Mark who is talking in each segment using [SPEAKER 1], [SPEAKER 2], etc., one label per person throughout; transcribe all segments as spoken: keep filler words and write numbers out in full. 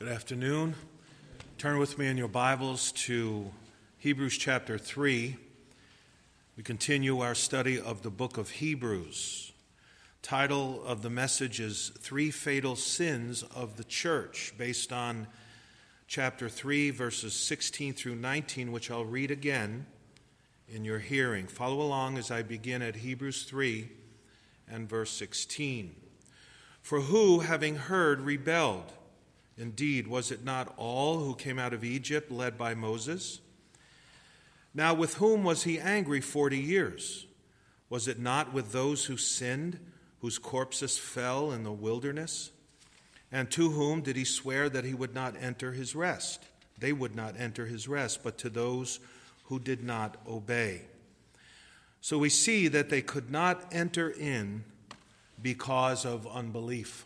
[SPEAKER 1] Good afternoon. Turn with me in your Bibles to Hebrews chapter three. We continue our study of the book of Hebrews. Title of the message is Three Fatal Sins of the Church, based on chapter three, verses sixteen through nineteen, which I'll read again in your hearing. Follow along as I begin at Hebrews three and verse sixteen. For who, having heard, rebelled? Indeed, was it not all who came out of Egypt led by Moses? Now with whom was he angry forty years? Was it not with those who sinned, whose corpses fell in the wilderness? And to whom did he swear that he would not enter his rest? They would not enter his rest, but to those who did not obey. So we see that they could not enter in because of unbelief.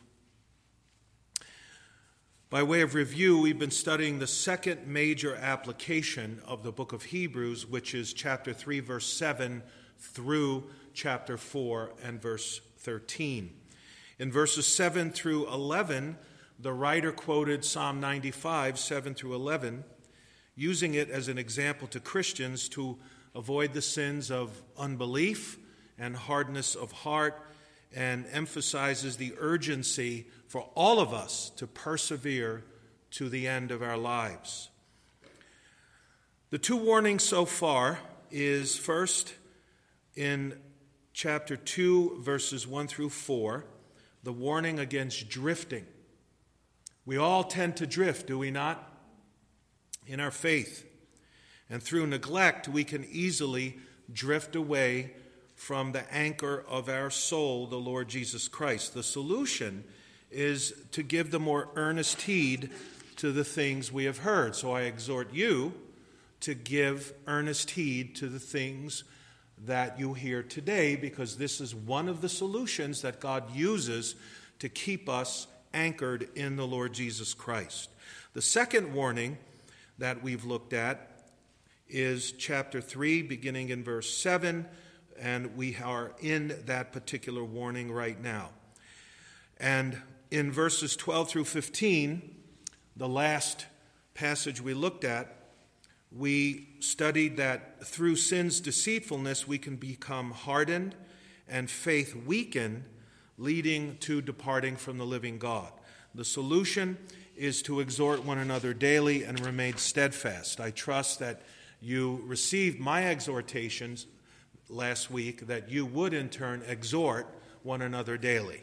[SPEAKER 1] By way of review, we've been studying the second major application of the book of Hebrews, which is chapter three, verse seven through chapter four and verse thirteen. In verses seven through eleven, the writer quoted Psalm ninety-five, seven through eleven, using it as an example to Christians to avoid the sins of unbelief and hardness of heart, and emphasizes the urgency for all of us to persevere to the end of our lives. The two warnings so far is first in chapter two, verses one through four, the warning against drifting. We all tend to drift, do we not? In our faith. And through neglect, we can easily drift away from the anchor of our soul, the Lord Jesus Christ. The solution is to give the more earnest heed to the things we have heard. So I exhort you to give earnest heed to the things that you hear today, because this is one of the solutions that God uses to keep us anchored in the Lord Jesus Christ. The second warning that we've looked at is chapter three, beginning in verse seven, and we are in that particular warning right now. And in verses twelve through fifteen, the last passage we looked at, we studied that through sin's deceitfulness we can become hardened and faith weakened, leading to departing from the living God. The solution is to exhort one another daily and remain steadfast. I trust that you received my exhortations last week, that you would in turn exhort one another daily.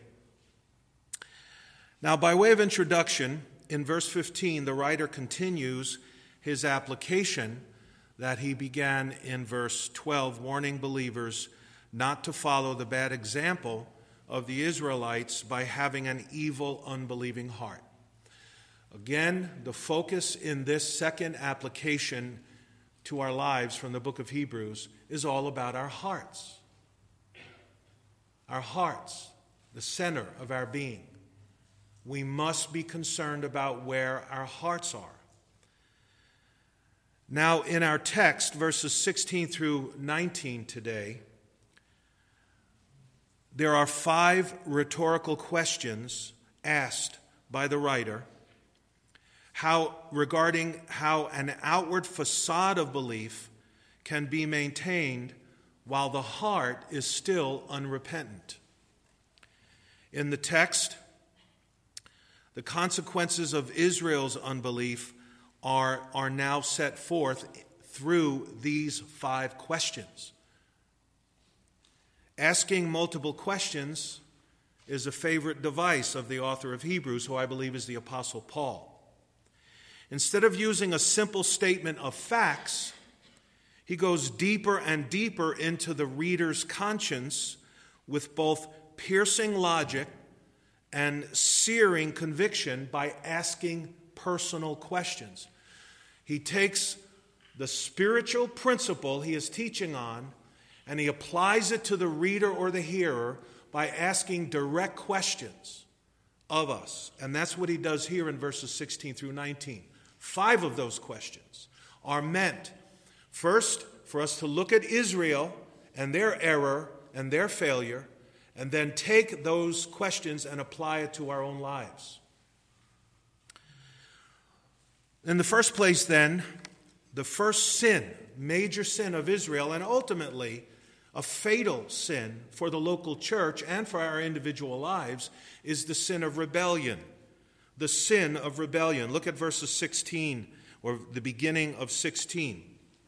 [SPEAKER 1] Now, by way of introduction, in verse fifteen, the writer continues his application that he began in verse twelve, warning believers not to follow the bad example of the Israelites by having an evil, unbelieving heart. Again, the focus in this second application to our lives from the book of Hebrews is all about our hearts. Our hearts, the center of our being. We must be concerned about where our hearts are. Now, in our text, verses sixteen through nineteen today, there are five rhetorical questions asked by the writer how regarding how an outward facade of belief can be maintained while the heart is still unrepentant. In the text, the consequences of Israel's unbelief are, are now set forth through these five questions. Asking multiple questions is a favorite device of the author of Hebrews, who I believe is the Apostle Paul. Instead of using a simple statement of facts, he goes deeper and deeper into the reader's conscience with both piercing logic and searing conviction by asking personal questions. He takes the spiritual principle he is teaching on and he applies it to the reader or the hearer by asking direct questions of us. And that's what he does here in verses sixteen through nineteen. Five of those questions are meant, first, for us to look at Israel and their error and their failure, and then take those questions and apply it to our own lives. In the first place, then, the first sin, major sin of Israel, and ultimately a fatal sin for the local church and for our individual lives, is the sin of rebellion. The sin of rebellion. Look at verses sixteen, or the beginning of sixteen.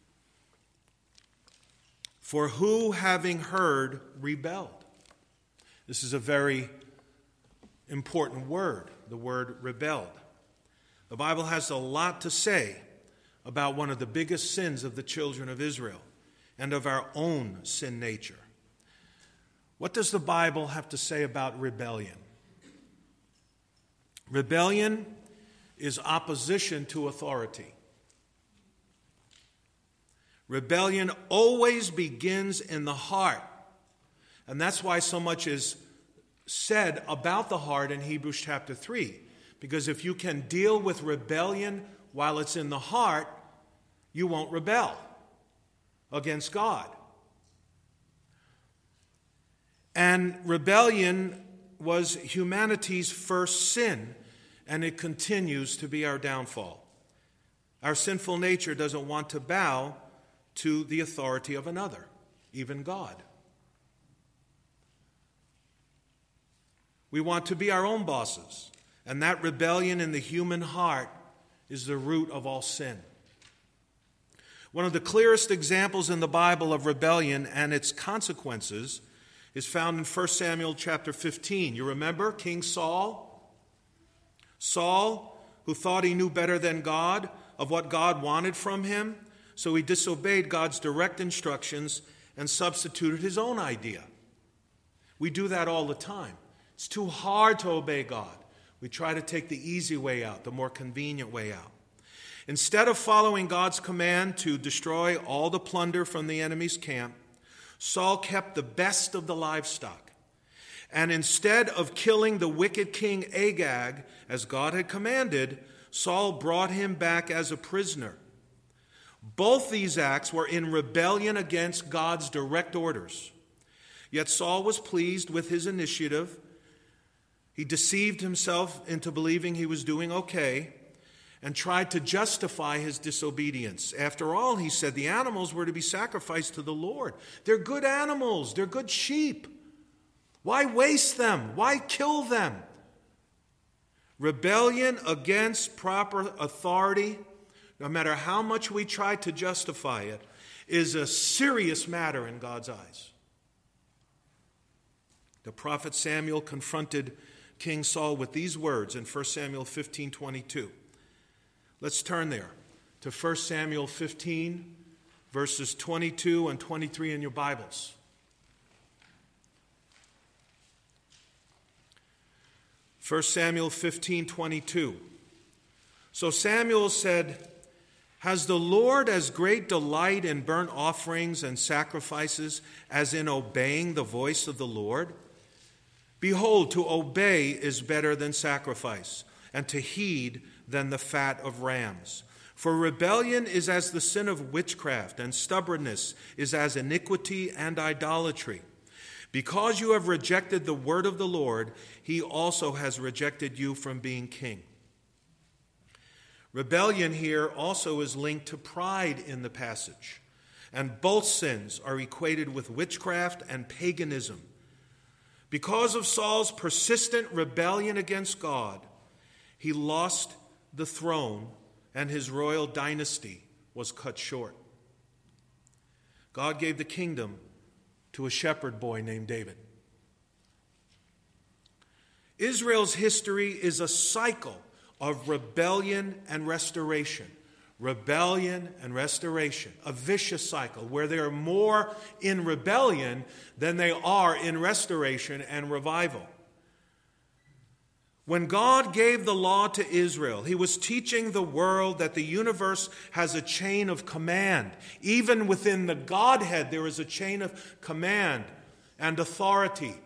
[SPEAKER 1] For who, having heard, rebelled? This is a very important word, the word rebelled. The Bible has a lot to say about one of the biggest sins of the children of Israel and of our own sin nature. What does the Bible have to say about rebellion? Rebellion is opposition to authority. Rebellion always begins in the heart. And that's why so much is said about the heart in Hebrews chapter three. Because if you can deal with rebellion while it's in the heart, you won't rebel against God. And rebellion was humanity's first sin, and it continues to be our downfall. Our sinful nature doesn't want to bow to the authority of another, even God. We want to be our own bosses, and that rebellion in the human heart is the root of all sin. One of the clearest examples in the Bible of rebellion and its consequences is found in First Samuel chapter fifteen. You remember King Saul? Saul, who thought he knew better than God of what God wanted from him, so he disobeyed God's direct instructions and substituted his own idea. We do that all the time. It's too hard to obey God. We try to take the easy way out, the more convenient way out. Instead of following God's command to destroy all the plunder from the enemy's camp, Saul kept the best of the livestock. And instead of killing the wicked king Agag, as God had commanded, Saul brought him back as a prisoner. Both these acts were in rebellion against God's direct orders. Yet Saul was pleased with his initiative. He deceived himself into believing he was doing okay and tried to justify his disobedience. After all, he said, the animals were to be sacrificed to the Lord. They're good animals. They're good sheep. Why waste them? Why kill them? Rebellion against proper authority, no matter how much we try to justify it, is a serious matter in God's eyes. The prophet Samuel confronted King Saul with these words in First Samuel fifteen twenty-two. Let's turn there to First Samuel fifteen, verses twenty-two and twenty-three in your Bibles. First Samuel fifteen twenty-two. So Samuel said, has the Lord as great delight in burnt offerings and sacrifices as in obeying the voice of the Lord? Behold, to obey is better than sacrifice, and to heed than the fat of rams. For rebellion is as the sin of witchcraft, and stubbornness is as iniquity and idolatry. Because you have rejected the word of the Lord, he also has rejected you from being king. Rebellion here also is linked to pride in the passage, and both sins are equated with witchcraft and paganism. Because of Saul's persistent rebellion against God, he lost the throne and his royal dynasty was cut short. God gave the kingdom to a shepherd boy named David. Israel's history is a cycle of rebellion and restoration. Rebellion and restoration, a vicious cycle where there are more in rebellion than they are in restoration and revival. When God gave the law to Israel, he was teaching the world that the universe has a chain of command. Even within the Godhead, there is a chain of command and authority.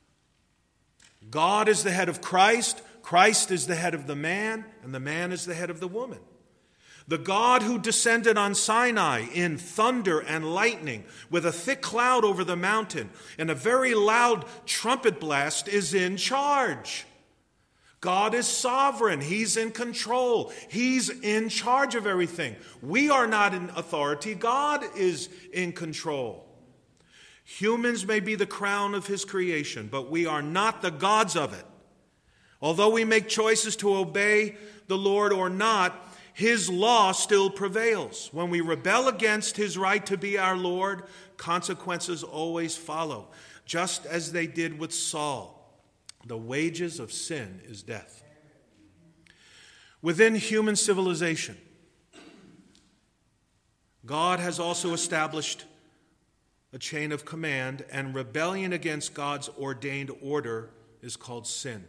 [SPEAKER 1] God is the head of Christ, Christ is the head of the man, and the man is the head of the woman. The God who descended on Sinai in thunder and lightning with a thick cloud over the mountain and a very loud trumpet blast is in charge. God is sovereign. He's in control. He's in charge of everything. We are not in authority. God is in control. Humans may be the crown of his creation, but we are not the gods of it. Although we make choices to obey the Lord or not, his law still prevails. When we rebel against his right to be our Lord, consequences always follow, just as they did with Saul. The wages of sin is death. Within human civilization, God has also established a chain of command, and rebellion against God's ordained order is called sin.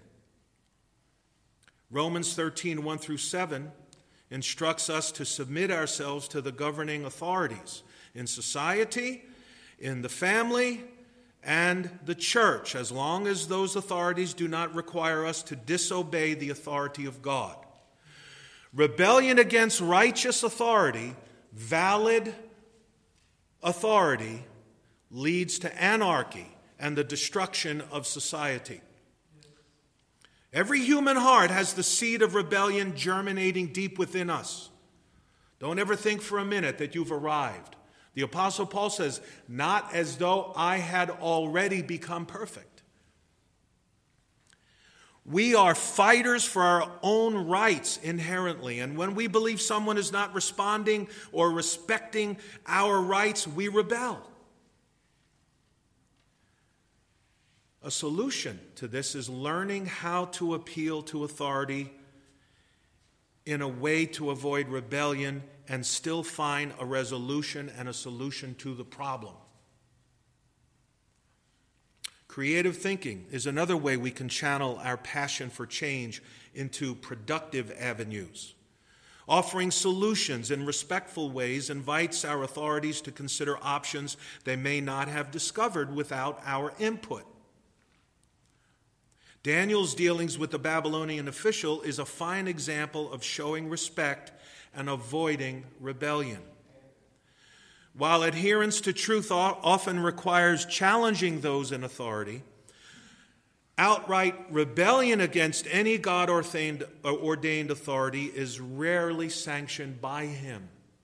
[SPEAKER 1] Romans thirteen, one through seven instructs us to submit ourselves to the governing authorities in society, in the family, and the church, as long as those authorities do not require us to disobey the authority of God. Rebellion against righteous authority, valid authority, leads to anarchy and the destruction of society. Every human heart has the seed of rebellion germinating deep within us. Don't ever think for a minute that you've arrived. The Apostle Paul says, not as though I had already become perfect. We are fighters for our own rights inherently, and when we believe someone is not responding or respecting our rights, we rebel. A solution to this is learning how to appeal to authority in a way to avoid rebellion and still find a resolution and a solution to the problem. Creative thinking is another way we can channel our passion for change into productive avenues. Offering solutions in respectful ways invites our authorities to consider options they may not have discovered without our input. Daniel's dealings with the Babylonian official is a fine example of showing respect and avoiding rebellion. While adherence to truth often requires challenging those in authority, outright rebellion against any God-ordained ordained authority is rarely sanctioned by him.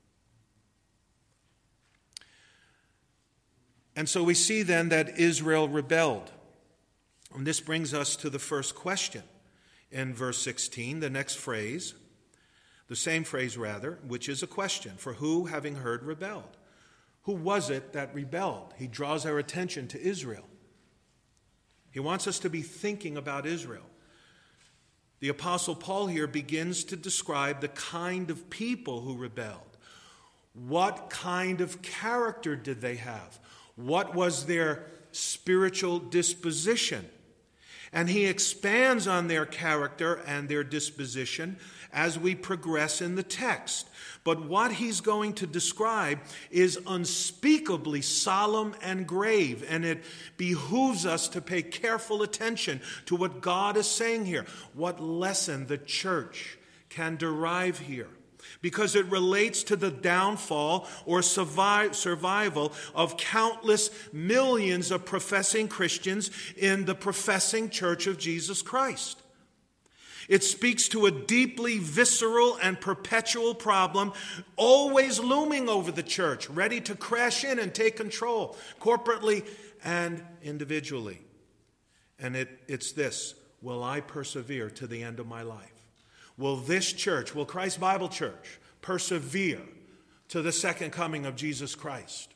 [SPEAKER 1] And so we see then that Israel rebelled. And this brings us to the first question in verse sixteen, the next phrase, the same phrase rather, which is a question. For who, having heard, rebelled? Who was it that rebelled? He draws our attention to Israel. He wants us to be thinking about Israel. The Apostle Paul here begins to describe the kind of people who rebelled. What kind of character did they have? What was their spiritual disposition? And he expands on their character and their disposition as we progress in the text. But what he's going to describe is unspeakably solemn and grave, and it behooves us to pay careful attention to what God is saying here, what lesson the church can derive here, because it relates to the downfall or survival of countless millions of professing Christians in the professing Church of Jesus Christ. It speaks to a deeply visceral and perpetual problem always looming over the church, ready to crash in and take control, corporately and individually. And it, it's this: will I persevere to the end of my life? Will this church, will Christ Bible Church, persevere to the second coming of Jesus Christ?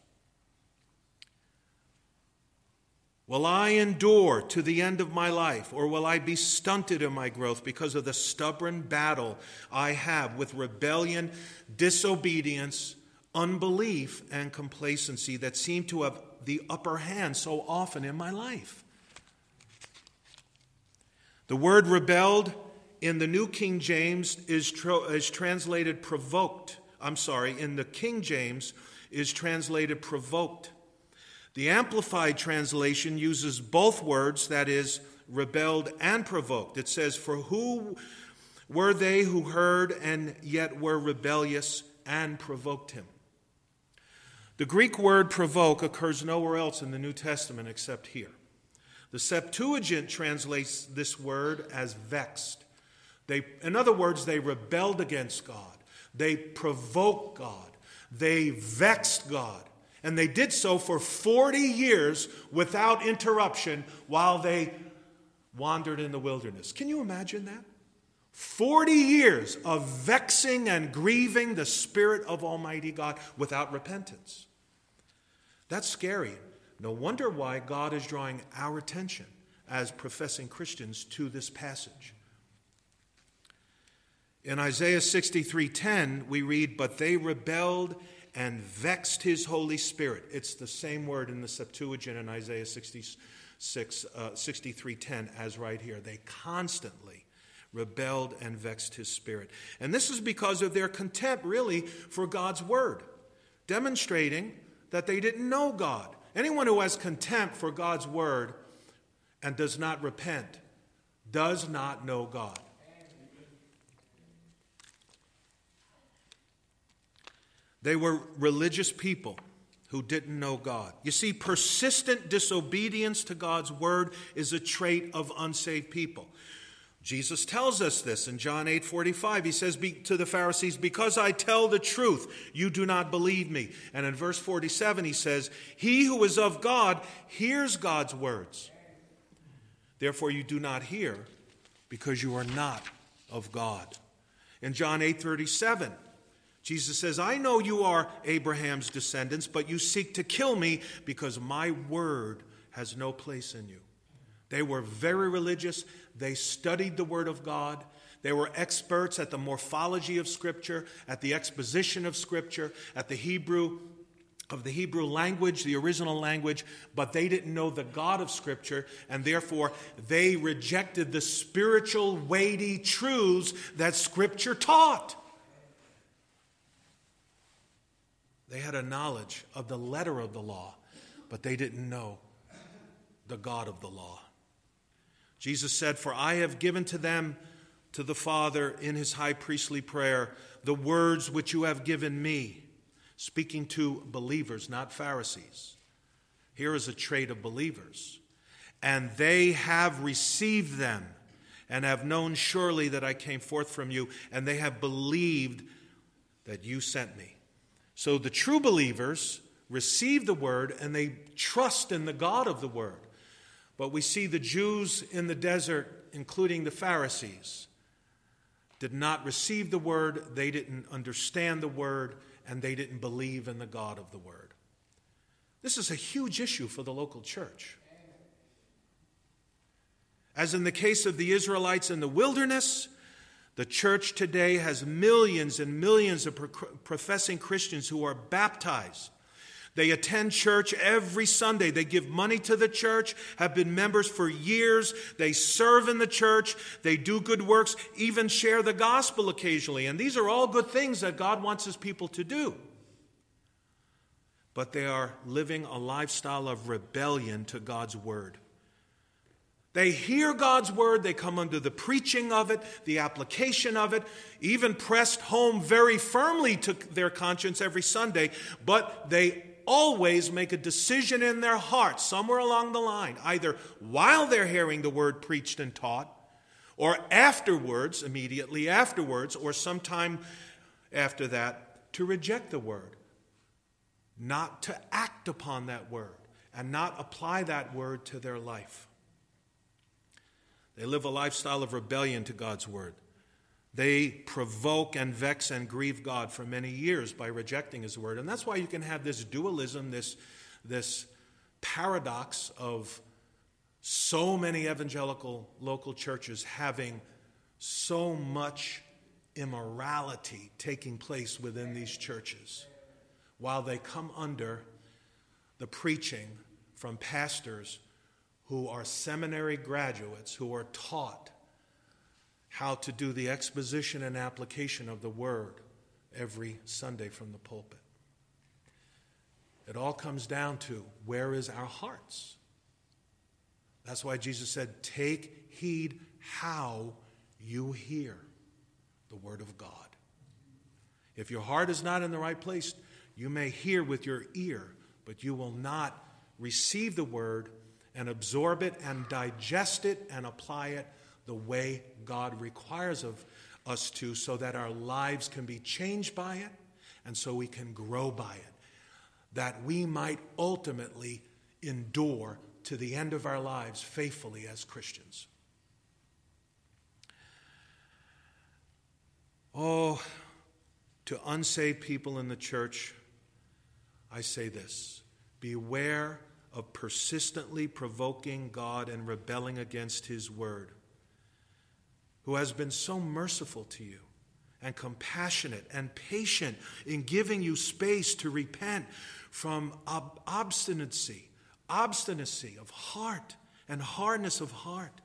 [SPEAKER 1] Will I endure to the end of my life, or will I be stunted in my growth because of the stubborn battle I have with rebellion, disobedience, unbelief, and complacency that seem to have the upper hand so often in my life? The word rebelled in the New King James is, tro- is translated provoked. I'm sorry, in the King James is translated provoked. The Amplified translation uses both words, that is, rebelled and provoked. It says, for who were they who heard and yet were rebellious and provoked him? The Greek word provoke occurs nowhere else in the New Testament except here. The Septuagint translates this word as vexed. They, in other words, they rebelled against God. They provoked God. They vexed God. And they did so for forty years without interruption while they wandered in the wilderness. Can you imagine that? forty years of vexing and grieving the Spirit of Almighty God without repentance. That's scary. No wonder why God is drawing our attention as professing Christians to this passage. In Isaiah sixty-three ten, we read, "But they rebelled and vexed his Holy Spirit." It's the same word in the Septuagint in Isaiah sixty-six, uh, sixty-three ten as right here. They constantly rebelled and vexed his Spirit. And this is because of their contempt, really, for God's word, demonstrating that they didn't know God. Anyone who has contempt for God's word and does not repent does not know God. They were religious people who didn't know God. You see, persistent disobedience to God's word is a trait of unsaved people. Jesus tells us this in John eight forty-five. He says to the Pharisees, "Because I tell the truth, you do not believe me." And in verse forty-seven he says, "He who is of God hears God's words. Therefore you do not hear, because you are not of God." In John eight thirty-seven, Jesus says, "I know you are Abraham's descendants, but you seek to kill me because my word has no place in you." They were very religious. They studied the Word of God. They were experts at the morphology of Scripture, at the exposition of Scripture, at the Hebrew of the Hebrew language, the original language, but they didn't know the God of Scripture, and therefore they rejected the spiritual, weighty truths that Scripture taught. They had a knowledge of the letter of the law, but they didn't know the God of the law. Jesus said, "For I have given to them, to the Father, in his high priestly prayer, the words which you have given me," speaking to believers, not Pharisees. Here is a trait of believers. "And they have received them, and have known surely that I came forth from you, and they have believed that you sent me." So the true believers receive the word, and they trust in the God of the word. But we see the Jews in the desert, including the Pharisees, did not receive the word, they didn't understand the word, and they didn't believe in the God of the word. This is a huge issue for the local church. As in the case of the Israelites in the wilderness, the church today has millions and millions of professing Christians who are baptized. They attend church every Sunday. They give money to the church, have been members for years. They serve in the church. They do good works, even share the gospel occasionally. And these are all good things that God wants his people to do. But they are living a lifestyle of rebellion to God's word. They hear God's word, they come under the preaching of it, the application of it, even pressed home very firmly to their conscience every Sunday, but they always make a decision in their heart somewhere along the line, either while they're hearing the word preached and taught, or afterwards, immediately afterwards, or sometime after that, to reject the word, not to act upon that word, and not apply that word to their life. They live a lifestyle of rebellion to God's word. They provoke and vex and grieve God for many years by rejecting his word. And that's why you can have this dualism, this, this paradox of so many evangelical local churches having so much immorality taking place within these churches, while they come under the preaching from pastors who are seminary graduates, who are taught how to do the exposition and application of the word every Sunday from the pulpit. It all comes down to, where is our hearts? That's why Jesus said, "Take heed how you hear the word of God." If your heart is not in the right place, you may hear with your ear, but you will not receive the word and absorb it and digest it and apply it the way God requires of us to, so that our lives can be changed by it and so we can grow by it, that we might ultimately endure to the end of our lives faithfully as Christians. Oh, to unsaved people in the church, I say this: beware of persistently provoking God and rebelling against His word, who has been so merciful to you and compassionate and patient in giving you space to repent from ob- obstinacy, obstinacy of heart and hardness of heart.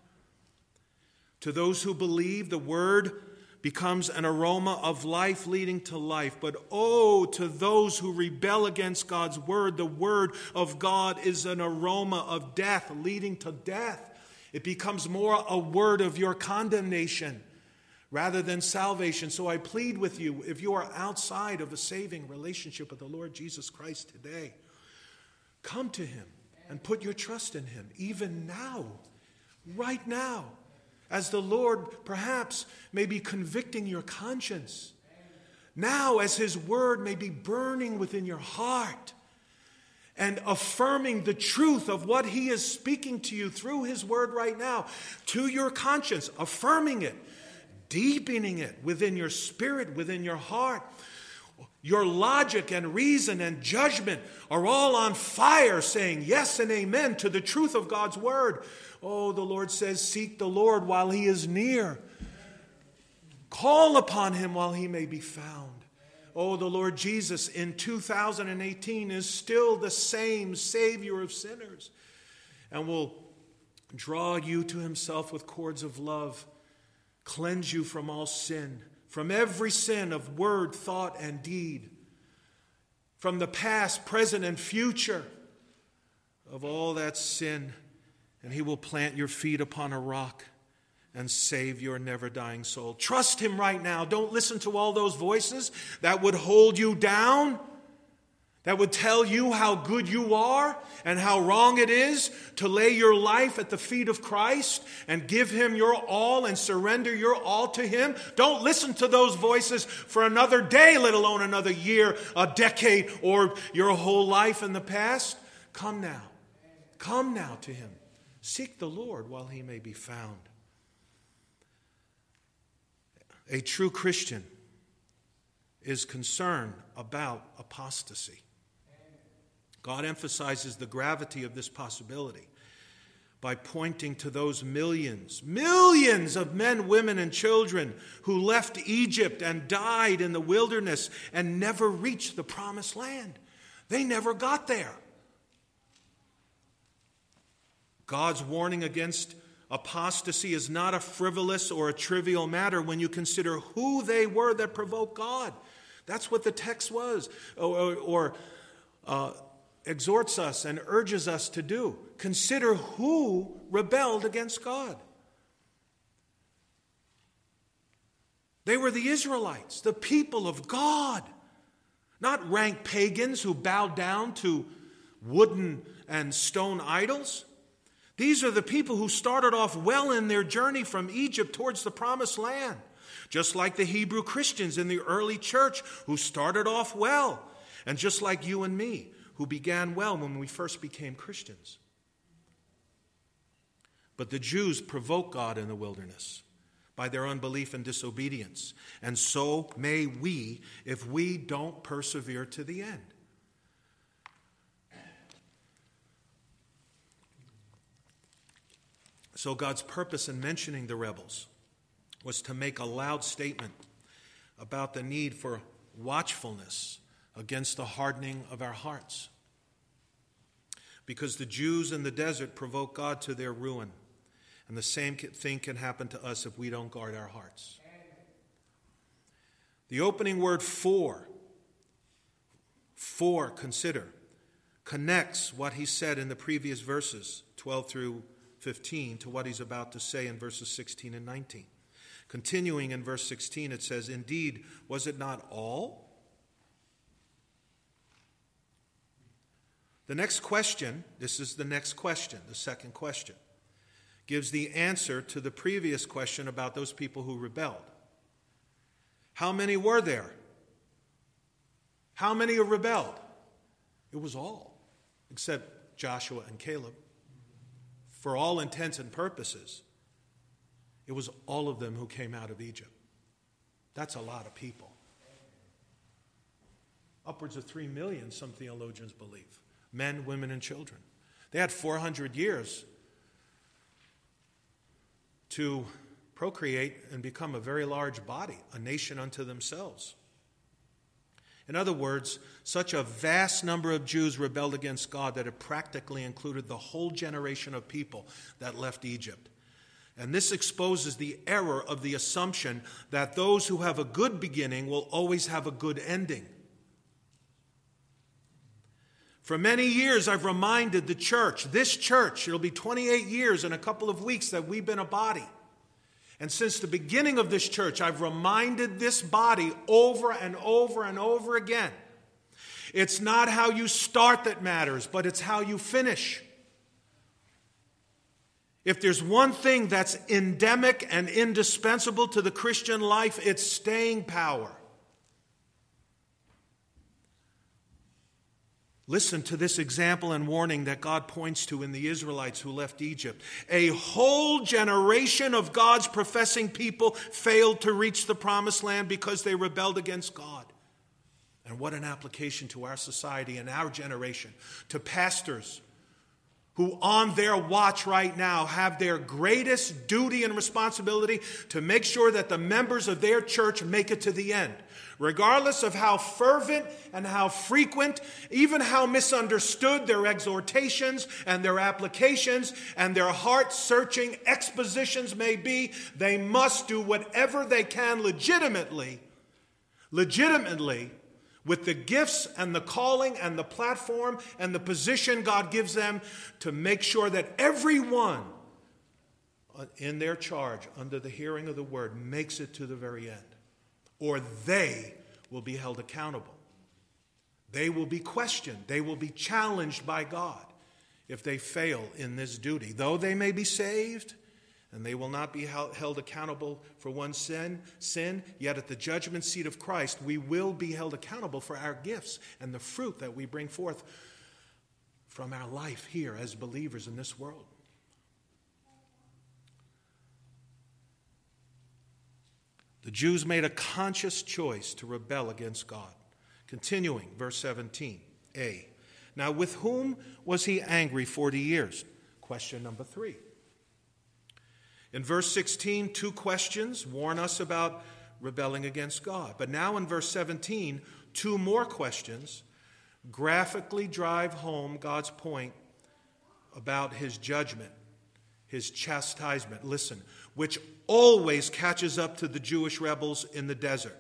[SPEAKER 1] To those who believe, the word becomes an aroma of life leading to life. But oh, to those who rebel against God's word, the word of God is an aroma of death leading to death. It becomes more a word of your condemnation rather than salvation. So I plead with you, if you are outside of a saving relationship with the Lord Jesus Christ today, come to Him and put your trust in Him, even now, right now, as the Lord perhaps may be convicting your conscience. Now, as His word may be burning within your heart and affirming the truth of what He is speaking to you through His word right now, to your conscience, affirming it, deepening it within your spirit, within your heart. Your logic and reason and judgment are all on fire, saying yes and amen to the truth of God's word. Oh, the Lord says, seek the Lord while He is near. Call upon Him while He may be found. Oh, the Lord Jesus in two thousand eighteen is still the same Savior of sinners, and will draw you to Himself with cords of love, cleanse you from all sin, from every sin of word, thought, and deed, from the past, present, and future of all that sin. And He will plant your feet upon a rock and save your never-dying soul. Trust Him right now. Don't listen to all those voices that would hold you down, that would tell you how good you are and how wrong it is to lay your life at the feet of Christ and give Him your all and surrender your all to Him. Don't listen to those voices for another day, let alone another year, a decade, or your whole life in the past. Come now. Come now to Him. Seek the Lord while He may be found. A true Christian is concerned about apostasy. God emphasizes the gravity of this possibility by pointing to those millions, millions of men, women, and children who left Egypt and died in the wilderness and never reached the promised land. They never got there. God's warning against apostasy is not a frivolous or a trivial matter when you consider who they were that provoked God. That's what the text was, or, or, or uh, exhorts us and urges us to do. Consider who rebelled against God. They were the Israelites, the people of God, not rank pagans who bowed down to wooden and stone idols. These are the people who started off well in their journey from Egypt towards the promised land, just like the Hebrew Christians in the early church who started off well, and just like you and me who began well when we first became Christians. But the Jews provoked God in the wilderness by their unbelief and disobedience, and so may we if we don't persevere to the end. So God's purpose in mentioning the rebels was to make a loud statement about the need for watchfulness against the hardening of our hearts. Because the Jews in the desert provoked God to their ruin, and the same thing can happen to us if we don't guard our hearts. The opening word for, for, consider, connects what he said in the previous verses, twelve through fifteen, to what he's about to say in verses sixteen and nineteen. Continuing in verse sixteen, it says, "Indeed, was it not all The next question, this is the next question, the second question, gives the answer to the previous question about those people who rebelled. How many were there? How many rebelled? It was all, except Joshua and Caleb. For all intents and purposes, it was all of them who came out of Egypt. That's a lot of people. Upwards of three million, some theologians believe. Men, women, and children. They had four hundred years to procreate and become a very large body, a nation unto themselves. In other words, such a vast number of Jews rebelled against God that it practically included the whole generation of people that left Egypt. And this exposes the error of the assumption that those who have a good beginning will always have a good ending. For many years, I've reminded the church, this church, it'll be twenty-eight years in a couple of weeks that we've been a body. And since the beginning of this church, I've reminded this body over and over and over again. It's not how you start that matters, but it's how you finish. If there's one thing that's endemic and indispensable to the Christian life, it's staying power. Listen to this example and warning that God points to in the Israelites who left Egypt. A whole generation of God's professing people failed to reach the promised land because they rebelled against God. And what an application to our society and our generation, to pastors who on their watch right now have their greatest duty and responsibility to make sure that the members of their church make it to the end. Regardless of how fervent and how frequent, even how misunderstood their exhortations and their applications and their heart-searching expositions may be, they must do whatever they can legitimately, legitimately, with the gifts and the calling and the platform and the position God gives them to make sure that everyone in their charge, under the hearing of the word, makes it to the very end. Or they will be held accountable. They will be questioned. They will be challenged by God if they fail in this duty. Though they may be saved, and they will not be held accountable for one sin, sin, yet at the judgment seat of Christ, we will be held accountable for our gifts and the fruit that we bring forth from our life here as believers in this world. The Jews made a conscious choice to rebel against God. Continuing, verse seventeen, A. Now with whom was he angry forty years? Question number three. In verse sixteen, two questions warn us about rebelling against God. But now in verse seventeen, two more questions graphically drive home God's point about his judgment, his chastisement. Listen, which always catches up to the Jewish rebels in the desert.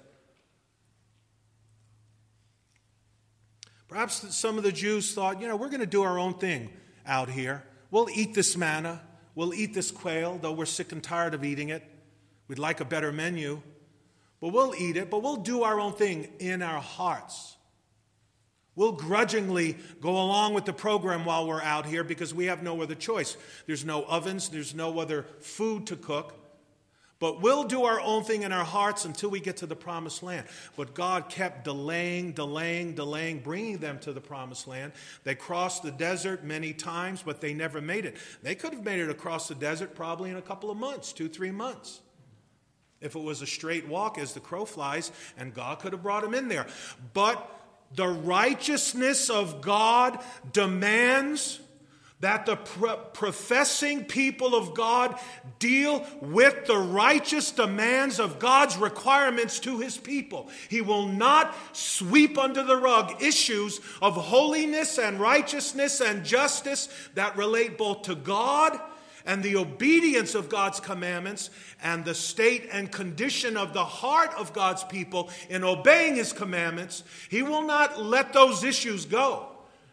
[SPEAKER 1] Perhaps some of the Jews thought, you know, we're going to do our own thing out here. We'll eat this manna. We'll eat this quail, though we're sick and tired of eating it. We'd like a better menu. But we'll eat it, but we'll do our own thing in our hearts. We'll grudgingly go along with the program while we're out here because we have no other choice. There's no ovens. There's no other food to cook. But we'll do our own thing in our hearts until we get to the promised land. But God kept delaying, delaying, delaying, bringing them to the promised land. They crossed the desert many times, but they never made it. They could have made it across the desert probably in a couple of months, two, three months. If it was a straight walk as the crow flies, and God could have brought them in there. But the righteousness of God demands that the pro- professing people of God deal with the righteous demands of God's requirements to his people. He will not sweep under the rug issues of holiness and righteousness and justice that relate both to God and the obedience of God's commandments and the state and condition of the heart of God's people in obeying his commandments. He will not let those issues go.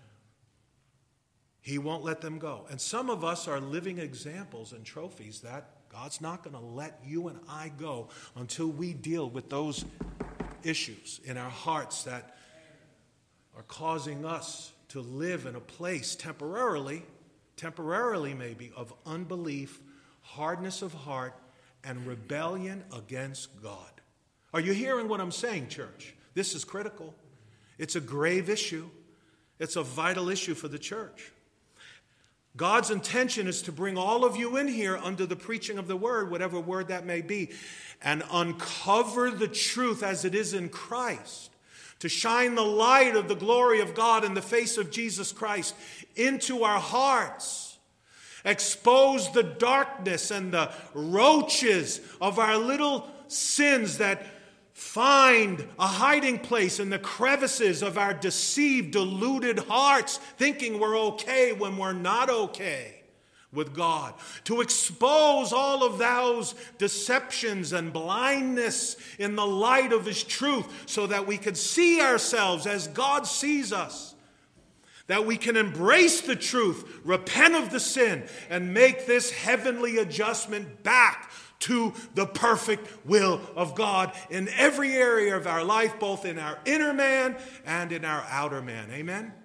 [SPEAKER 1] He won't let them go. And some of us are living examples and trophies that God's not going to let you and I go until we deal with those issues in our hearts that are causing us to live in a place temporarily, temporarily maybe, of unbelief, hardness of heart, and rebellion against God. Are you hearing what I'm saying, church? This is critical. It's a grave issue. It's a vital issue for the church. God's intention is to bring all of you in here under the preaching of the word, whatever word that may be, and uncover the truth as it is in Christ, to shine the light of the glory of God in the face of Jesus Christ into our hearts, expose the darkness and the roaches of our little sins that find a hiding place in the crevices of our deceived, deluded hearts, thinking we're okay when we're not okay with God. To expose all of those deceptions and blindness in the light of His truth so that we can see ourselves as God sees us. That we can embrace the truth, repent of the sin, and make this heavenly adjustment back to the perfect will of God in every area of our life, both in our inner man and in our outer man. Amen? Amen?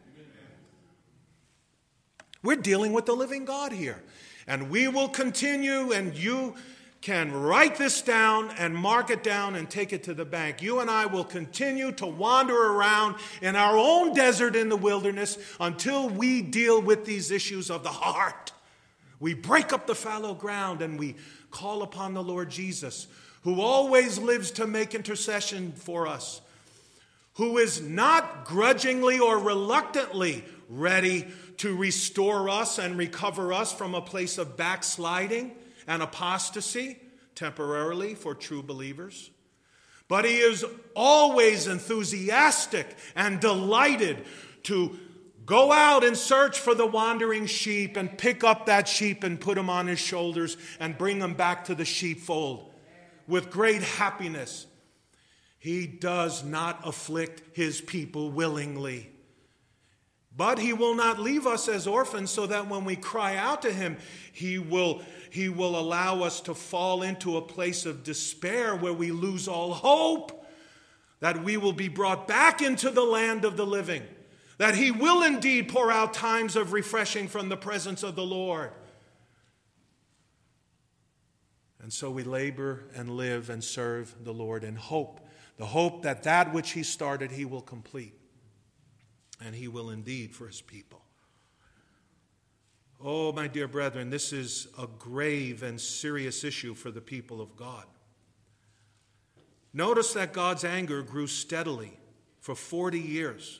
[SPEAKER 1] We're dealing with the living God here. And we will continue, and you can write this down and mark it down and take it to the bank. You and I will continue to wander around in our own desert in the wilderness until we deal with these issues of the heart. We break up the fallow ground and we call upon the Lord Jesus, who always lives to make intercession for us, who is not grudgingly or reluctantly ready to restore us and recover us from a place of backsliding and apostasy, temporarily for true believers. But He is always enthusiastic and delighted to go out and search for the wandering sheep and pick up that sheep and put him on His shoulders and bring him back to the sheepfold with great happiness. He does not afflict His people willingly. But He will not leave us as orphans, so that when we cry out to Him, He will, He will allow us to fall into a place of despair where we lose all hope, that we will be brought back into the land of the living. That He will indeed pour out times of refreshing from the presence of the Lord. And so we labor and live and serve the Lord in hope. The hope that that which He started, He will complete. And He will indeed for His people. Oh, my dear brethren, this is a grave and serious issue for the people of God. Notice that God's anger grew steadily for forty years.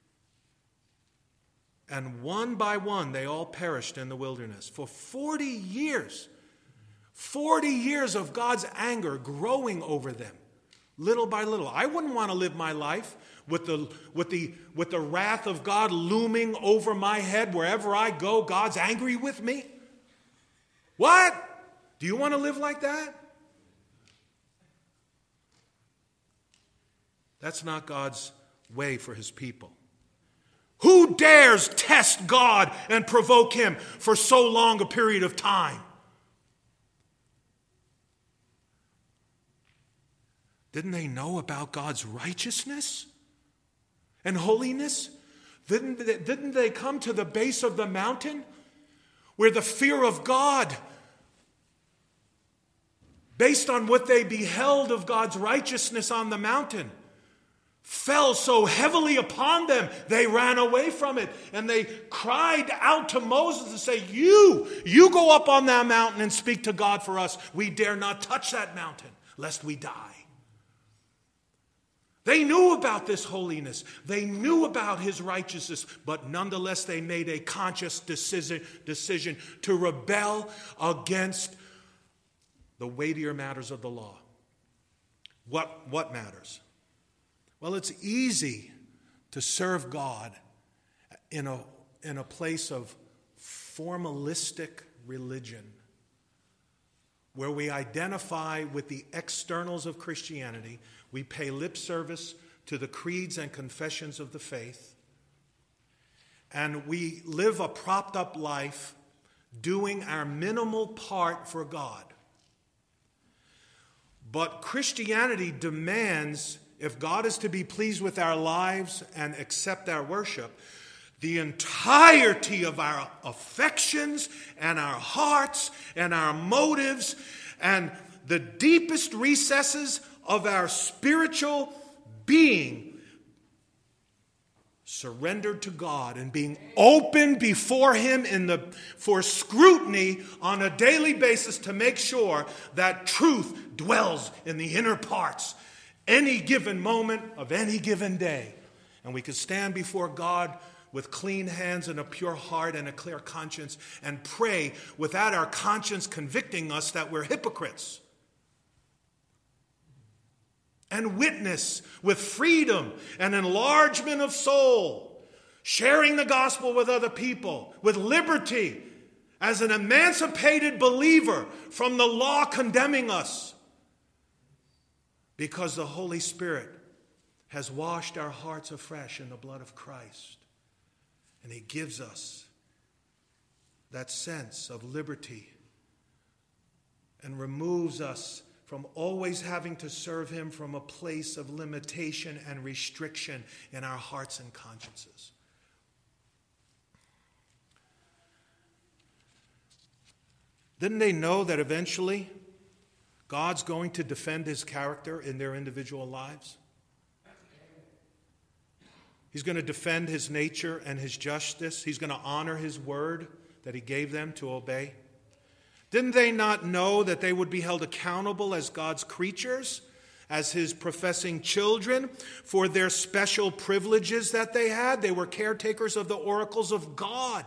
[SPEAKER 1] And one by one, they all perished in the wilderness. For forty years, forty years of God's anger growing over them, little by little. I wouldn't want to live my life with the, with the, with the wrath of God looming over my head wherever I go. God's angry with me. What? Do you want to live like that? That's not God's way for His people. Who dares test God and provoke Him for so long a period of time? Didn't they know about God's righteousness and holiness? Didn't they, didn't they come to the base of the mountain where the fear of God, based on what they beheld of God's righteousness on the mountain, fell so heavily upon them, they ran away from it. And they cried out to Moses and say, you, you go up on that mountain and speak to God for us. We dare not touch that mountain, lest we die. They knew about this holiness. They knew about His righteousness. But nonetheless, they made a conscious decision, decision to rebel against the weightier matters of the law. What, what matters? Well, it's easy to serve God in a, in a place of formalistic religion, where we identify with the externals of Christianity. We pay lip service to the creeds and confessions of the faith, and we live a propped up life doing our minimal part for God. But Christianity demands, if God is to be pleased with our lives and accept our worship, the entirety of our affections and our hearts and our motives and the deepest recesses of our spiritual being surrendered to God and being open before Him in the for scrutiny on a daily basis to make sure that truth dwells in the inner parts any given moment of any given day. And we can stand before God with clean hands and a pure heart and a clear conscience and pray without our conscience convicting us that we're hypocrites. And witness with freedom and enlargement of soul, sharing the gospel with other people, with liberty, as an emancipated believer from the law condemning us. Because the Holy Spirit has washed our hearts afresh in the blood of Christ. And He gives us that sense of liberty and removes us from always having to serve Him from a place of limitation and restriction in our hearts and consciences. Didn't they know that eventually God's going to defend His character in their individual lives? He's going to defend His nature and His justice. He's going to honor His word that He gave them to obey. Didn't they not know that they would be held accountable as God's creatures, as His professing children, for their special privileges that they had? They were caretakers of the oracles of God.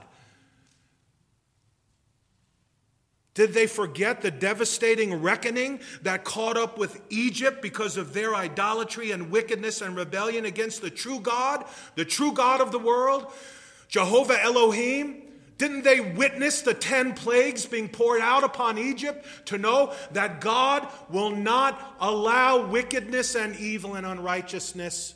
[SPEAKER 1] Did they forget the devastating reckoning that caught up with Egypt because of their idolatry and wickedness and rebellion against the true God, the true God of the world, Jehovah Elohim? Didn't they witness the ten plagues being poured out upon Egypt to know that God will not allow wickedness and evil and unrighteousness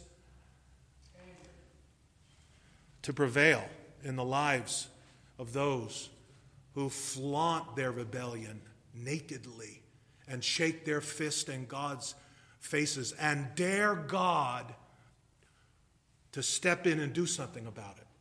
[SPEAKER 1] to prevail in the lives of those who flaunt their rebellion nakedly and shake their fist in God's faces and dare God to step in and do something about it?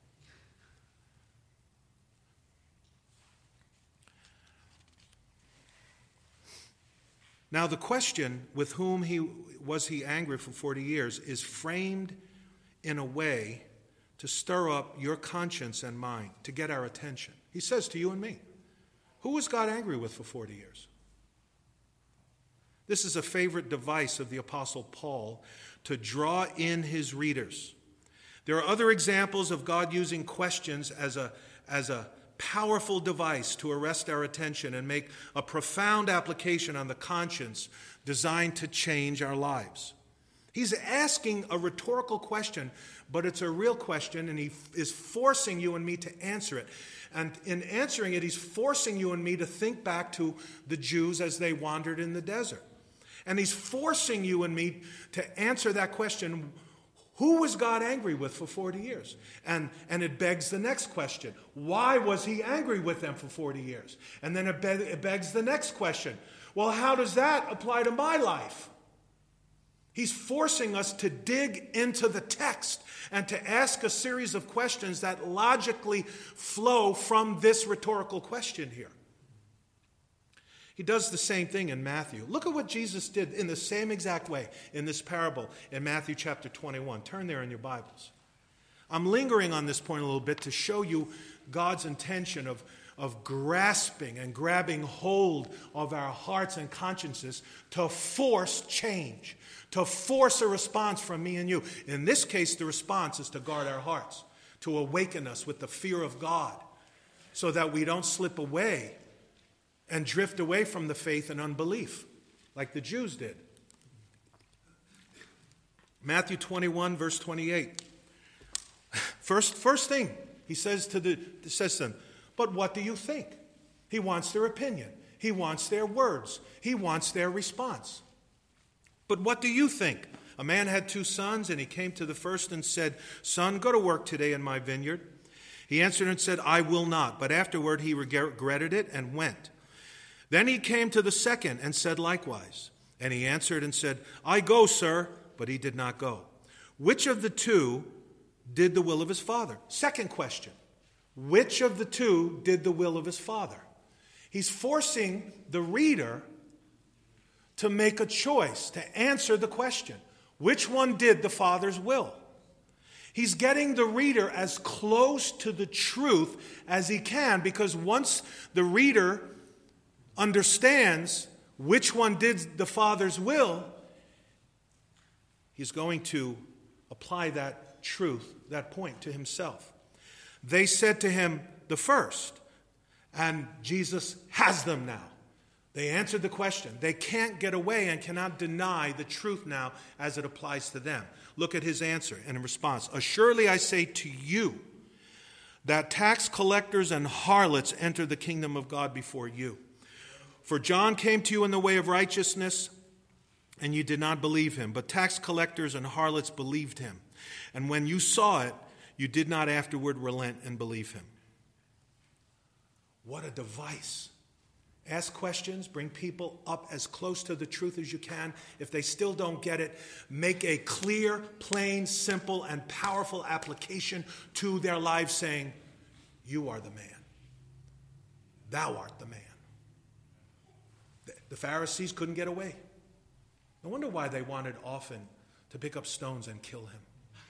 [SPEAKER 1] Now the question, with whom he was he angry for forty years, is framed in a way to stir up your conscience and mine, to get our attention. He says to you and me, who was God angry with for forty years? This is a favorite device of the Apostle Paul to draw in his readers. There are other examples of God using questions as a, as a powerful device to arrest our attention and make a profound application on the conscience designed to change our lives. He's asking a rhetorical question, but it's a real question, and he is forcing you and me to answer it. And in answering it, he's forcing you and me to think back to the Jews as they wandered in the desert. And he's forcing you and me to answer that question, who was God angry with for forty years? And, and it begs the next question. Why was he angry with them for forty years? And then it, be, it begs the next question. Well, how does that apply to my life? He's forcing us to dig into the text and to ask a series of questions that logically flow from this rhetorical question here. He does the same thing in Matthew. Look at what Jesus did in the same exact way in this parable in Matthew chapter twenty-one. Turn there in your Bibles. I'm lingering on this point a little bit to show you God's intention of, of grasping and grabbing hold of our hearts and consciences to force change, to force a response from me and you. In this case, the response is to guard our hearts, to awaken us with the fear of God so that we don't slip away and drift away from the faith and unbelief, like the Jews did. Matthew twenty-one, verse twenty-eight. First, first thing he says to the says to them, but what do you think? He wants their opinion. He wants their words. He wants their response. But what do you think? A man had two sons, and he came to the first and said, Son, go to work today in my vineyard. He answered and said, I will not. But afterward he regretted it and went. Then he came to the second and said likewise. And he answered and said, I go, sir. But he did not go. Which of the two did the will of his Father? Second question, which of the two did the will of his Father? He's forcing the reader to make a choice, to answer the question. Which one did the Father's will? He's getting the reader as close to the truth as he can, because once the reader understands which one did the Father's will, he's going to apply that truth, that point, to himself. They said to him, the first, and Jesus has them now. They answered the question. They can't get away and cannot deny the truth now as it applies to them. Look at his answer and in response. Assuredly I say to you that tax collectors and harlots enter the kingdom of God before you. For John came to you in the way of righteousness, and you did not believe him. But tax collectors and harlots believed him. And when you saw it, you did not afterward relent and believe him. What a device. Ask questions, bring people up as close to the truth as you can. If they still don't get it, make a clear, plain, simple, and powerful application to their lives saying, you are the man. Thou art the man. The Pharisees couldn't get away. No wonder why they wanted often to pick up stones and kill him.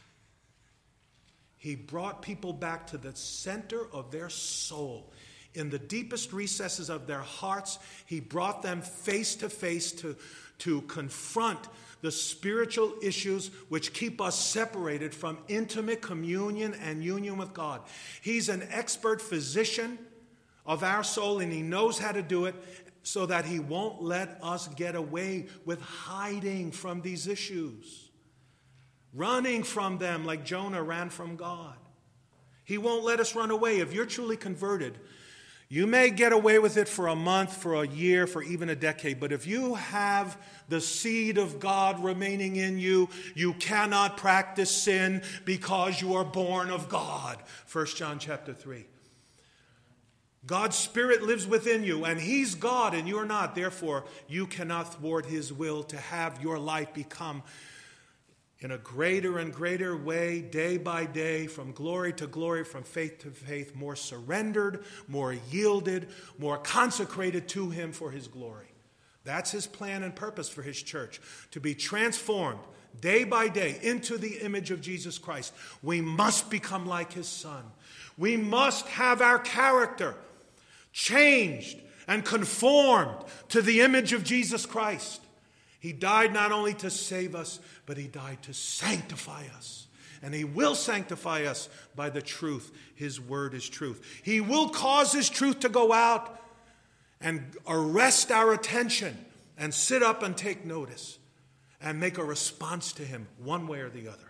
[SPEAKER 1] He brought people back to the center of their soul. In the deepest recesses of their hearts, he brought them face to face to, to confront the spiritual issues which keep us separated from intimate communion and union with God. He's an expert physician of our soul, and he knows how to do it so that he won't let us get away with hiding from these issues, running from them like Jonah ran from God. He won't let us run away. If you're truly converted, you may get away with it for a month, for a year, for even a decade. But if you have the seed of God remaining in you, you cannot practice sin because you are born of God. First John chapter three. God's Spirit lives within you, and He's God and you're not. Therefore, you cannot thwart His will to have your life become, in a greater and greater way, day by day, from glory to glory, from faith to faith, more surrendered, more yielded, more consecrated to Him for His glory. That's His plan and purpose for His church, to be transformed day by day into the image of Jesus Christ. We must become like His Son. We must have our character changed and conformed to the image of Jesus Christ. He died not only to save us, but He died to sanctify us. And He will sanctify us by the truth. His word is truth. He will cause His truth to go out and arrest our attention and sit up and take notice and make a response to Him one way or the other.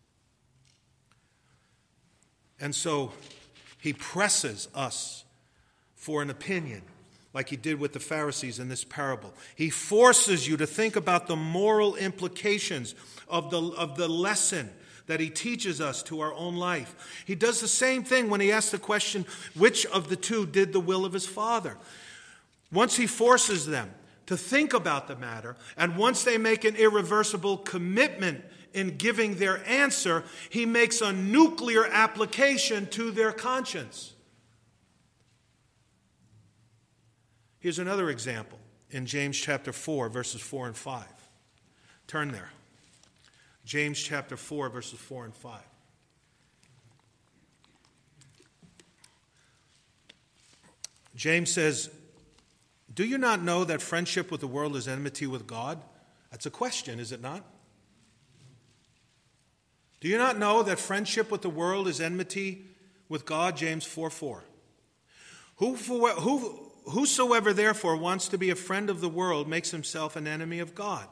[SPEAKER 1] And so He presses us for an opinion, like He did with the Pharisees in this parable. He forces you to think about the moral implications of the, of the lesson that He teaches us to our own life. He does the same thing when He asks the question, which of the two did the will of His Father? Once He forces them to think about the matter, and once they make an irreversible commitment in giving their answer, He makes a nuclear application to their conscience. Here's another example in James chapter four, verses four and five. Turn there. James chapter four, verses four and five. James says, do you not know that friendship with the world is enmity with God? That's a question, is it not? Do you not know that friendship with the world is enmity with God? James four four. Who, who, whosoever therefore wants to be a friend of the world makes himself an enemy of God.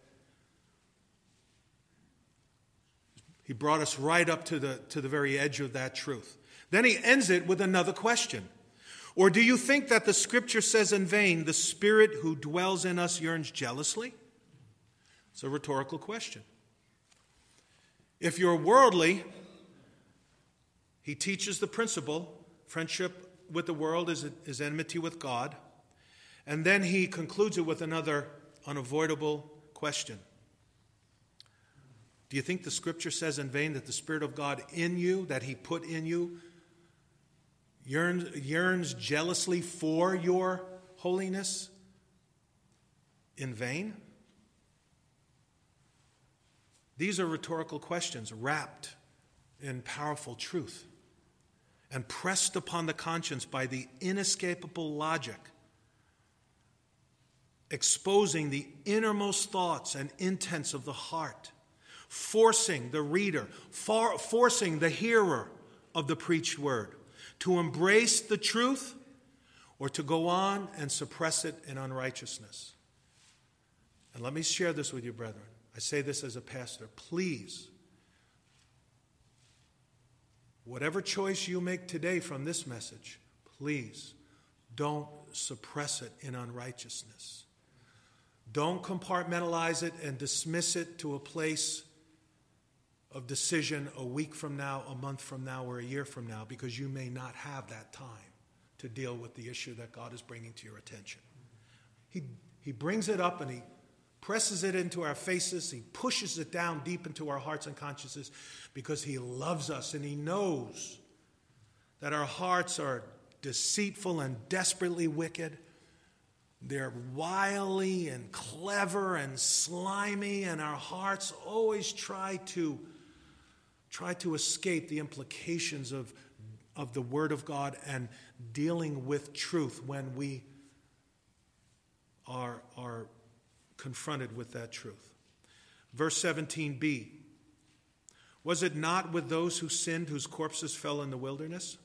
[SPEAKER 1] He brought us right up to the, to the very edge of that truth. Then he ends it with another question. Or do you think that the Scripture says in vain, the Spirit who dwells in us yearns jealously? It's a rhetorical question. If you're worldly, he teaches the principle, friendship with the world is, is enmity with God. And then he concludes it with another unavoidable question. Do you think the Scripture says in vain that the Spirit of God in you, that He put in you, yearns, yearns jealously for your holiness in vain? These are rhetorical questions wrapped in powerful truth and pressed upon the conscience by the inescapable logic, exposing the innermost thoughts and intents of the heart, forcing the reader, for, forcing the hearer of the preached word to embrace the truth or to go on and suppress it in unrighteousness. And let me share this with you, brethren. I say this as a pastor. Please, whatever choice you make today from this message, please don't suppress it in unrighteousness. Don't compartmentalize it and dismiss it to a place of decision a week from now, a month from now, or a year from now, because you may not have that time to deal with the issue that God is bringing to your attention. He, he brings it up and He presses it into our faces. He pushes it down deep into our hearts and consciences because He loves us and He knows that our hearts are deceitful and desperately wicked. They're wily and clever and slimy, and our hearts always try to try to escape the implications of, of the Word of God and dealing with truth when we are, are confronted with that truth. Verse seventeen b, was it not with those who sinned whose corpses fell in the wilderness?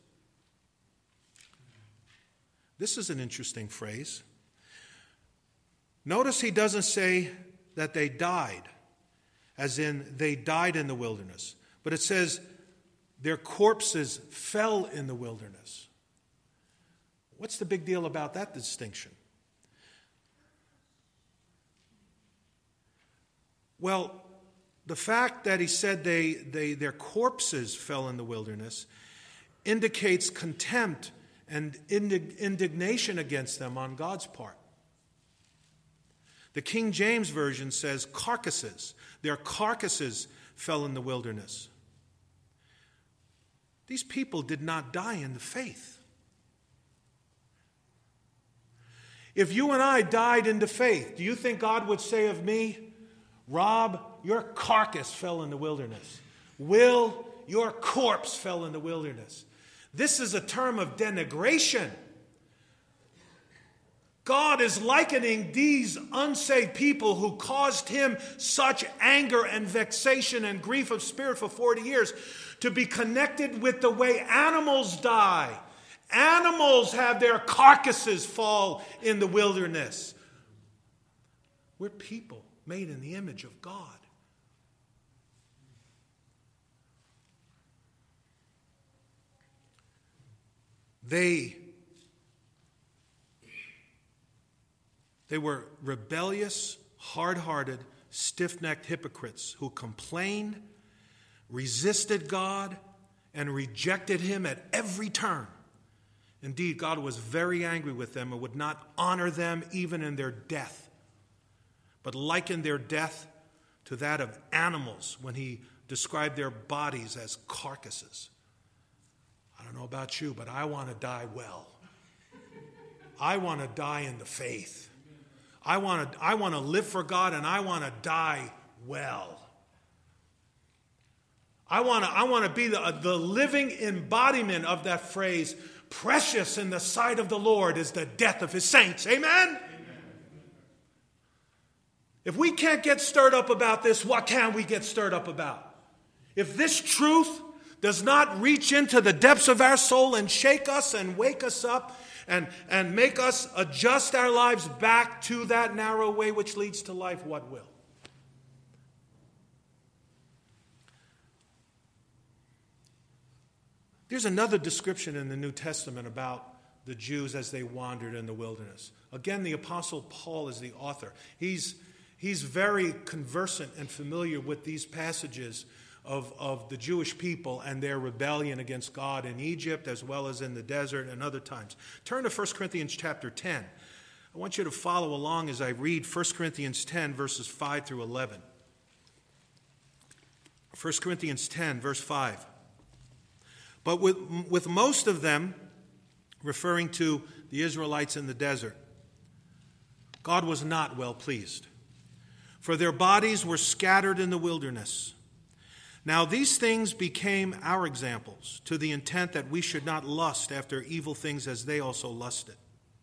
[SPEAKER 1] This is an interesting phrase. Notice he doesn't say that they died, as in they died in the wilderness. But it says their corpses fell in the wilderness. What's the big deal about that distinction? Well, the fact that he said they, they their corpses fell in the wilderness indicates contempt and indignation against them on God's part. The King James Version says carcasses. Their carcasses fell in the wilderness. These people did not die in the faith. If you and I died in the faith, do you think God would say of me, Rob, your carcass fell in the wilderness. Will, your corpse fell in the wilderness. This is a term of denigration. God is likening these unsaved people who caused him such anger and vexation and grief of spirit for forty years to be connected with the way animals die. Animals have their carcasses fall in the wilderness. We're people made in the image of God. They They were rebellious, hard-hearted, stiff-necked hypocrites who complained, resisted God, and rejected him at every turn. Indeed, God was very angry with them and would not honor them even in their death, but likened their death to that of animals when he described their bodies as carcasses. I don't know about you, but I want to die well. I want to die in the faith. I want to I want to live for God, and I want to die well. I want to I want to be the, the living embodiment of that phrase, precious in the sight of the Lord is the death of his saints. Amen? Amen. If we can't get stirred up about this, what can we get stirred up about? If this truth does not reach into the depths of our soul and shake us and wake us up, And, and make us adjust our lives back to that narrow way which leads to life, what will? There's another description in the New Testament about the Jews as they wandered in the wilderness. Again, the Apostle Paul is the author. He's, he's very conversant and familiar with these passages Of, of the Jewish people and their rebellion against God in Egypt as well as in the desert and other times. Turn to First Corinthians chapter ten. I want you to follow along as I read First Corinthians ten, verses five through eleven. First Corinthians ten, verse five. But with, with most of them, referring to the Israelites in the desert, God was not well pleased, for their bodies were scattered in the wilderness. Now these things became our examples, to the intent that we should not lust after evil things as they also lusted.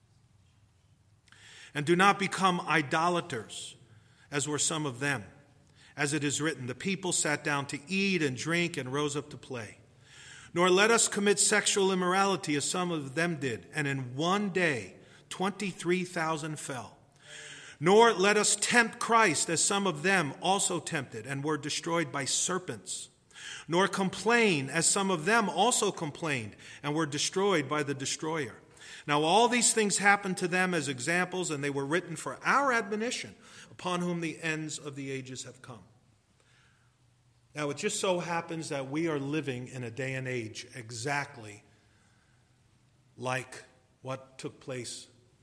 [SPEAKER 1] And do not become idolaters, as were some of them. As it is written, the people sat down to eat and drink and rose up to play. Nor let us commit sexual immorality as some of them did, and in one day twenty-three thousand fell. Nor let us tempt Christ as some of them also tempted and were destroyed by serpents. Nor complain as some of them also complained and were destroyed by the destroyer. Now all these things happened to them as examples, and they were written for our admonition, upon whom the ends of the ages have come. Now, it just so happens that we are living in a day and age exactly like what took place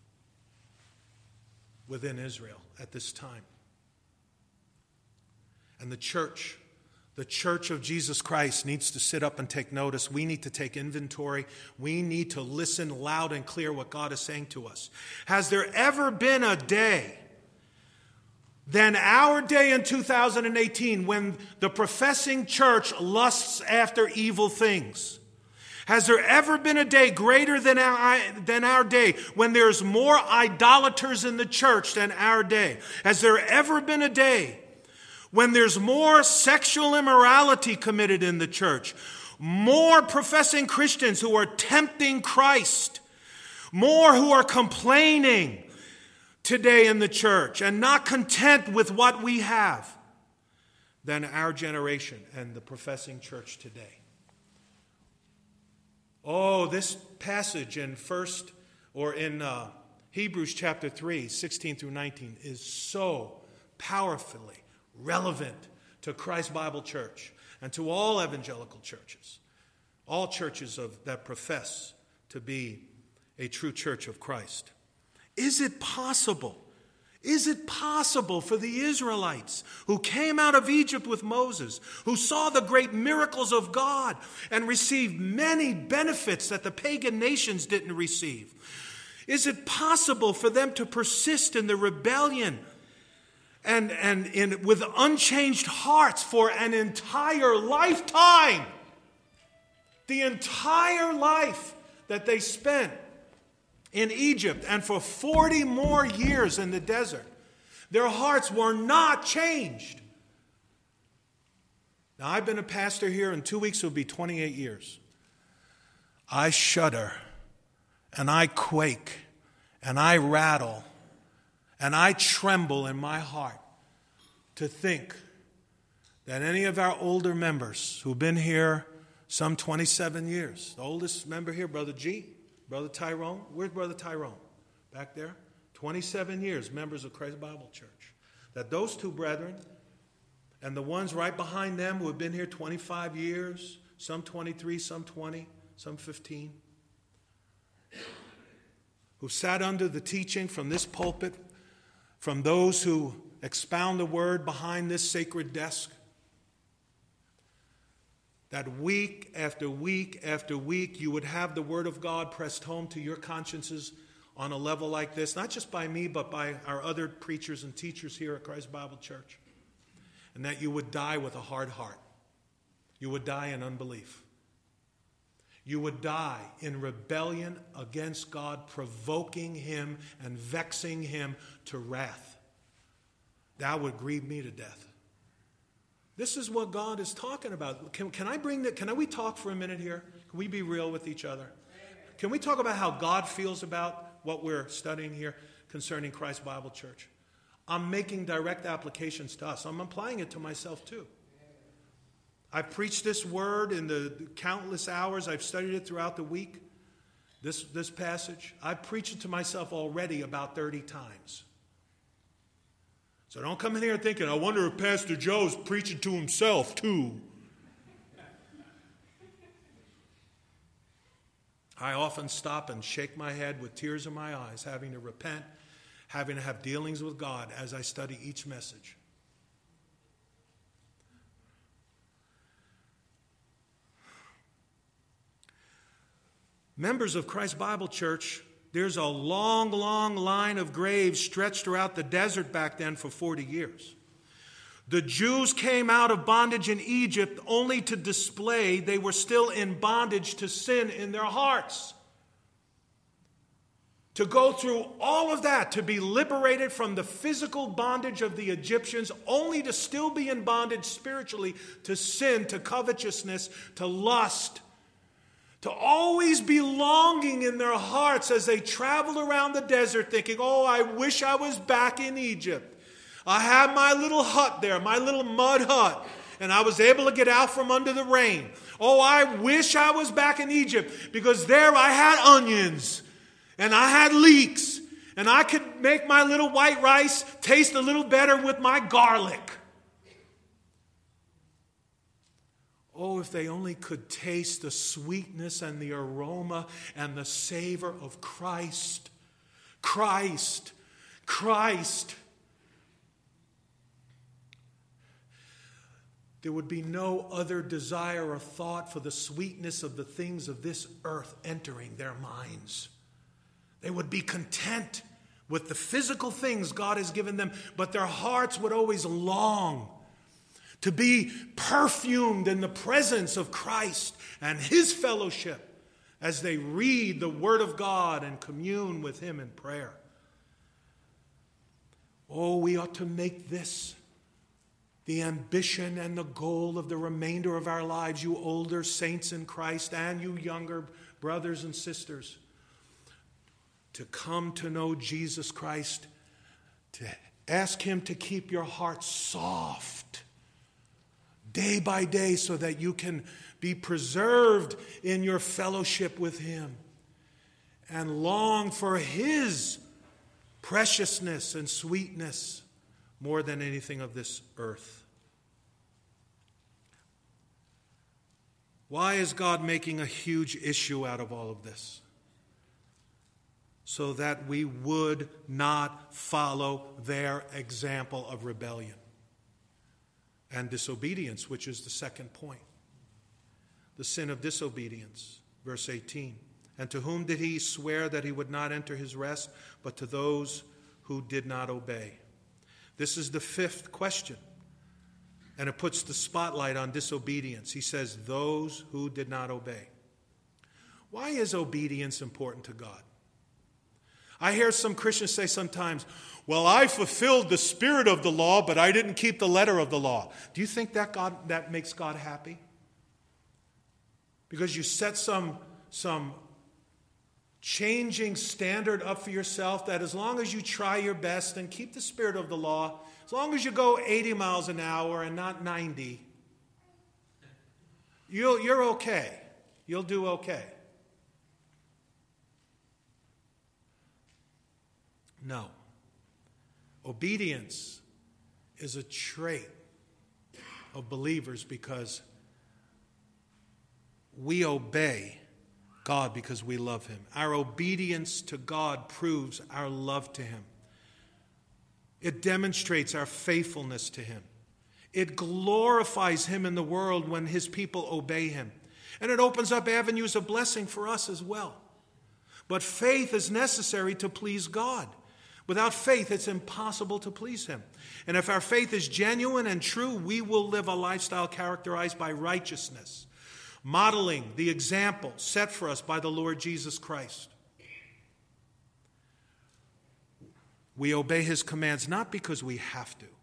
[SPEAKER 1] within Israel at this time. And the church, the church of Jesus Christ, needs to sit up and take notice. We need to take inventory. We need to listen loud and clear what God is saying to us. Has there ever been a day than our day in two thousand eighteen when the professing church lusts after evil things? Has there ever been a day greater than our, than our day when there's more idolaters in the church than our day? Has there ever been a day when there's more sexual immorality committed in the church? More professing Christians who are tempting Christ? More who are complaining today in the church and not content with what we have than our generation and the professing church today? Oh, this passage in first or in uh, Hebrews chapter three, sixteen through nineteen is so powerfully relevant to Christ Bible Church and to all evangelical churches, all churches of that profess to be a true church of Christ. Is it possible? Is it possible for the Israelites who came out of Egypt with Moses, who saw the great miracles of God and received many benefits that the pagan nations didn't receive? Is it possible for them to persist in the rebellion and, and in, with unchanged hearts for an entire lifetime? The entire life that they spent in Egypt and for forty more years in the desert. Their hearts were not changed. Now, I've been a pastor here, in two weeks it will be twenty-eight years. I shudder, and I quake, and I rattle, and I tremble in my heart to think that any of our older members who've been here some twenty-seven years, the oldest member here, Brother G, Brother Tyrone, where's Brother Tyrone? Back there? twenty-seven years, members of Christ Bible Church. That those two brethren and the ones right behind them who have been here twenty-five years, some twenty-three, some twenty, some fifteen, who sat under the teaching from this pulpit, from those who expound the word behind this sacred desk, that week after week after week you would have the Word of God pressed home to your consciences on a level like this, not just by me, but by our other preachers and teachers here at Christ Bible Church, and that you would die with a hard heart. You would die in unbelief. You would die in rebellion against God, provoking Him and vexing Him to wrath. That would grieve me to death. This is what God is talking about. Can, can I bring that? Can we talk for a minute here? Can we be real with each other? Can we talk about how God feels about what we're studying here concerning Christ Bible Church? I'm making direct applications to us. I'm applying it to myself too. I've preached this word in the countless hours I've studied it throughout the week. This, this passage, I've preached it to myself already about thirty times. So don't come in here thinking, I wonder if Pastor Joe's preaching to himself too. I often stop and shake my head with tears in my eyes, having to repent, having to have dealings with God as I study each message. Members of Christ Bible Church, there's a long, long line of graves stretched throughout the desert back then for forty years. The Jews came out of bondage in Egypt only to display they were still in bondage to sin in their hearts. To go through all of that, to be liberated from the physical bondage of the Egyptians, only to still be in bondage spiritually to sin, to covetousness, to lust, to always be longing in their hearts as they traveled around the desert thinking, oh, I wish I was back in Egypt. I had my little hut there, my little mud hut, and I was able to get out from under the rain. Oh, I wish I was back in Egypt because there I had onions. And I had leeks, and I could make my little white rice taste a little better with my garlic. Oh, if they only could taste the sweetness and the aroma and the savor of Christ. Christ. Christ. There would be no other desire or thought for the sweetness of the things of this earth entering their minds. They would be content with the physical things God has given them, but their hearts would always long to be perfumed in the presence of Christ and His fellowship as they read the Word of God and commune with Him in prayer. Oh, we ought to make this the ambition and the goal of the remainder of our lives, you older saints in Christ and you younger brothers and sisters. To come to know Jesus Christ, to ask Him to keep your heart soft day by day so that you can be preserved in your fellowship with Him and long for His preciousness and sweetness more than anything of this earth. Why is God making a huge issue out of all of this? So that we would not follow their example of rebellion and disobedience, which is the second point. The sin of disobedience, verse eighteen. And to whom did He swear that He would not enter His rest, but to those who did not obey? This is the fifth question, and it puts the spotlight on disobedience. He says, those who did not obey. Why is obedience important to God? I hear some Christians say sometimes, well, I fulfilled the spirit of the law, but I didn't keep the letter of the law. Do you think that God that makes God happy? Because you set some, some changing standard up for yourself that as long as you try your best and keep the spirit of the law, as long as you go eighty miles an hour and not ninety, you'll, you're okay. You'll do okay. No. Obedience is a trait of believers because we obey God because we love Him. Our obedience to God proves our love to Him. It demonstrates our faithfulness to Him. It glorifies Him in the world when His people obey Him. And it opens up avenues of blessing for us as well. But faith is necessary to please God. Without faith, it's impossible to please Him. And if our faith is genuine and true, we will live a lifestyle characterized by righteousness, modeling the example set for us by the Lord Jesus Christ. We obey His commands not because we have to,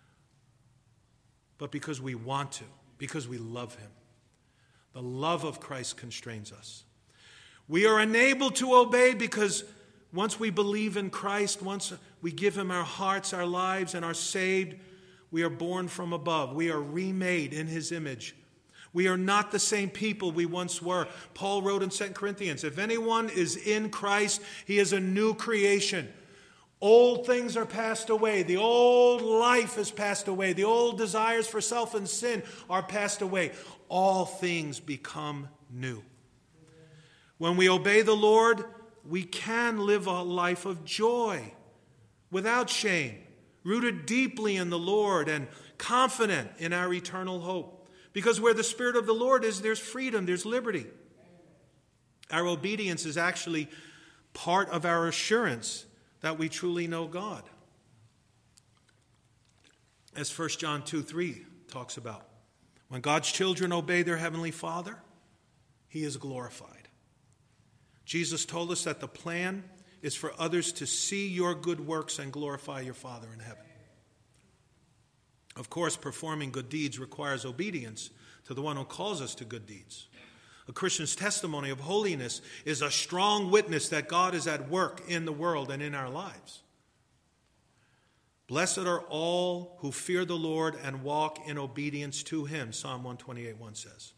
[SPEAKER 1] but because we want to, because we love Him. The love of Christ constrains us. We are enabled to obey because once we believe in Christ, once we give Him our hearts, our lives, and are saved, we are born from above. We are remade in His image. We are not the same people we once were. Paul wrote in Second Corinthians, if anyone is in Christ, he is a new creation. Old things are passed away. The old life has passed away. The old desires for self and sin are passed away. All things become new. When we obey the Lord, we can live a life of joy without shame, rooted deeply in the Lord and confident in our eternal hope. Because where the Spirit of the Lord is, there's freedom, there's liberty. Our obedience is actually part of our assurance that we truly know God. As First John two three talks about, when God's children obey their heavenly Father, he is glorified. Jesus told us that the plan is for others to see your good works and glorify your Father in heaven. Of course, performing good deeds requires obedience to the one who calls us to good deeds. A Christian's testimony of holiness is a strong witness that God is at work in the world and in our lives. Blessed are all who fear the Lord and walk in obedience to him, Psalm one twenty-eight one says.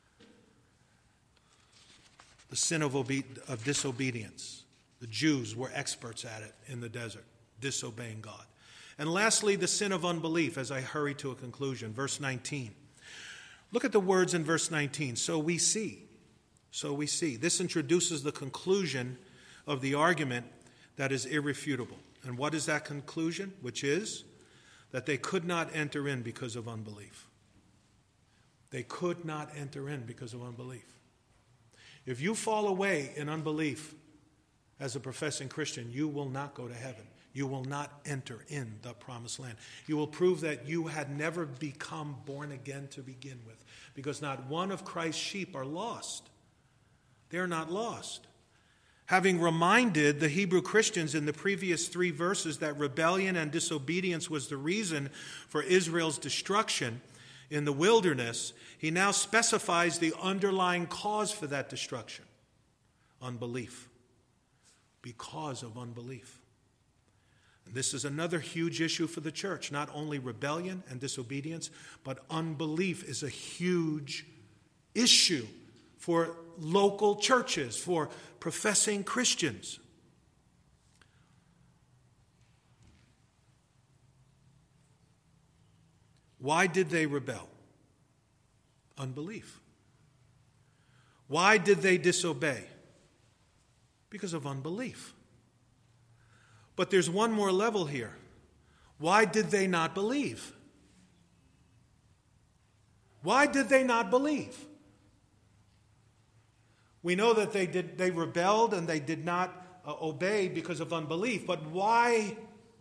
[SPEAKER 1] The sin of, obe- of disobedience. The Jews were experts at it in the desert, disobeying God. And lastly, the sin of unbelief, as I hurry to a conclusion. Verse nineteen. Look at the words in verse nineteen. So we see. So we see. This introduces the conclusion of the argument that is irrefutable. And what is that conclusion? Which is that they could not enter in because of unbelief. They could not enter in because of unbelief. If you fall away in unbelief as a professing Christian, you will not go to heaven. You will not enter in the promised land. You will prove that you had never become born again to begin with, because not one of Christ's sheep are lost. They're not lost. Having reminded the Hebrew Christians in the previous three verses that rebellion and disobedience was the reason for Israel's destruction in the wilderness, he now specifies the underlying cause for that destruction: unbelief. Because of unbelief. This is another huge issue for the church. Not only rebellion and disobedience, but unbelief is a huge issue for local churches, for professing Christians. Why did they rebel? Unbelief. Why did they disobey? Because of unbelief. But there's one more level here. Why did they not believe? Why did they not believe? We know that they did they rebelled and they did not uh, obey because of unbelief. But why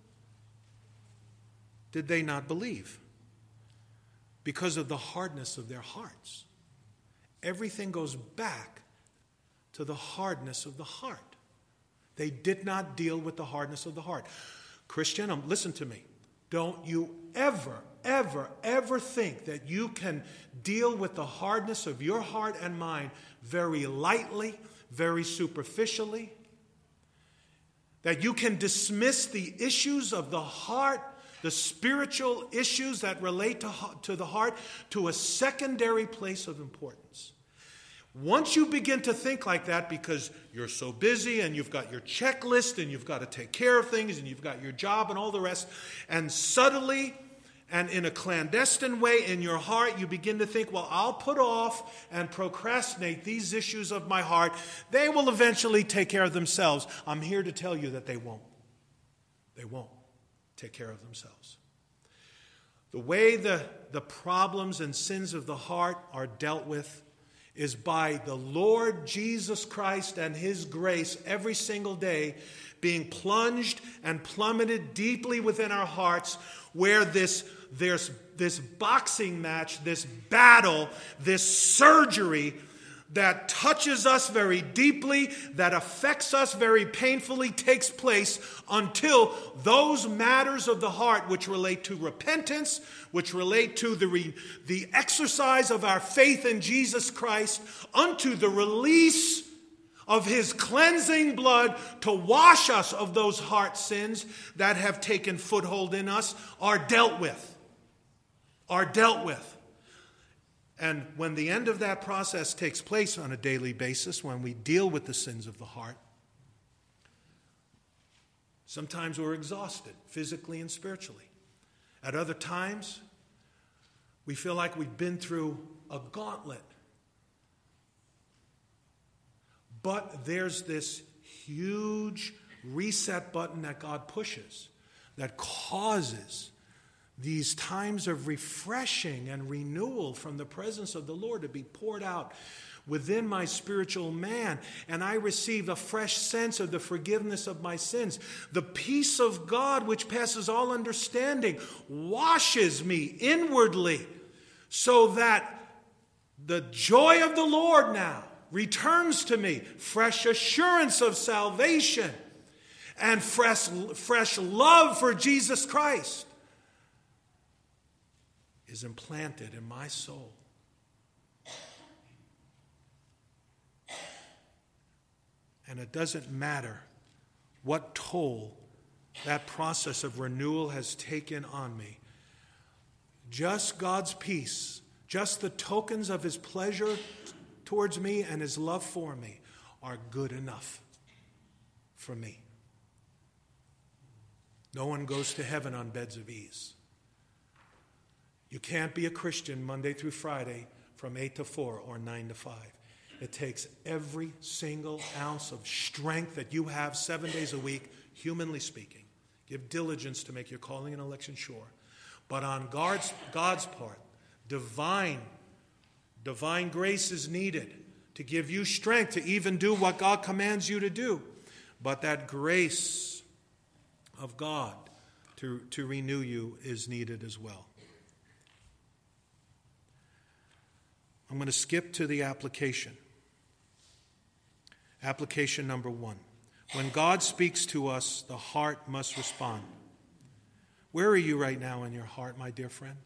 [SPEAKER 1] did they not believe? Because of the hardness of their hearts. Everything goes back to the hardness of the heart. They did not deal with the hardness of the heart. Christian, um, listen to me. Don't you ever, ever, ever think that you can deal with the hardness of your heart and mind very lightly, very superficially. That you can dismiss the issues of the heart, the spiritual issues that relate to, to the heart, to a secondary place of importance. Once you begin to think like that, because you're so busy and you've got your checklist and you've got to take care of things and you've got your job and all the rest, and subtly and in a clandestine way in your heart, you begin to think, well, I'll put off and procrastinate these issues of my heart. They will eventually take care of themselves. I'm here to tell you that they won't. They won't take care of themselves. The way the, the problems and sins of the heart are dealt with is by the Lord Jesus Christ and his grace every single day being plunged and plummeted deeply within our hearts, where this, there's this boxing match, this battle, this surgery that touches us very deeply, that affects us very painfully, takes place until those matters of the heart which relate to repentance, which relate to the, re, the exercise of our faith in Jesus Christ, unto the release of his cleansing blood to wash us of those heart sins that have taken foothold in us, are dealt with. Are dealt with. And when the end of that process takes place on a daily basis, when we deal with the sins of the heart, sometimes we're exhausted, physically and spiritually. At other times, we feel like we've been through a gauntlet. But there's this huge reset button that God pushes that causes these times of refreshing and renewal from the presence of the Lord to be poured out, within my spiritual man, and I receive a fresh sense of the forgiveness of my sins. The peace of God, which passes all understanding, washes me inwardly, so that the joy of the Lord now returns to me, fresh assurance of salvation, and fresh, fresh love for Jesus Christ is implanted in my soul. And it doesn't matter what toll that process of renewal has taken on me. Just God's peace, just the tokens of his pleasure towards me and his love for me are good enough for me. No one goes to heaven on beds of ease. You can't be a Christian Monday through Friday from eight to four or nine to five. It takes every single ounce of strength that you have seven days a week, humanly speaking. Give diligence to make your calling and election sure. But on God's, God's part, divine, divine grace is needed to give you strength to even do what God commands you to do. But that grace of God to, to renew you is needed as well. I'm going to skip to the application. Application number one. When God speaks to us, the heart must respond. Where are you right now in your heart, my dear friend?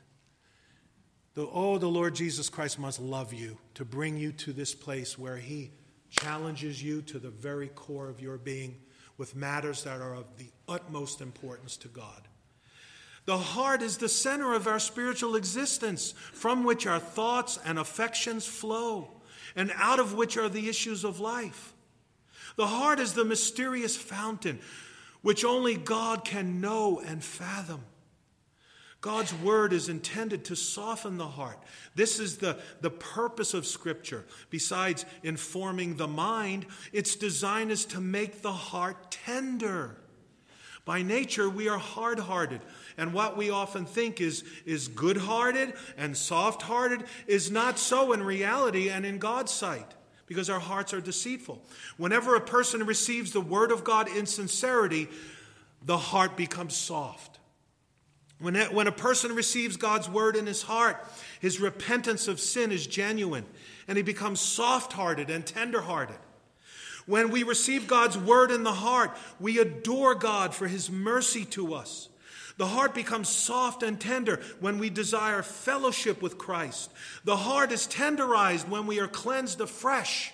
[SPEAKER 1] The, oh, the Lord Jesus Christ must love you to bring you to this place where he challenges you to the very core of your being with matters that are of the utmost importance to God. The heart is the center of our spiritual existence, from which our thoughts and affections flow, and out of which are the issues of life. The heart is the mysterious fountain which only God can know and fathom. God's word is intended to soften the heart. This is the, the purpose of Scripture. Besides informing the mind, its design is to make the heart tender. By nature, we are hard-hearted, and what we often think is, is good-hearted and soft-hearted is not so in reality and in God's sight, because our hearts are deceitful. Whenever a person receives the word of God in sincerity, the heart becomes soft. When a, when a person receives God's word in his heart, his repentance of sin is genuine, and he becomes soft-hearted and tender-hearted. When we receive God's word in the heart, we adore God for his mercy to us. The heart becomes soft and tender when we desire fellowship with Christ. The heart is tenderized when we are cleansed afresh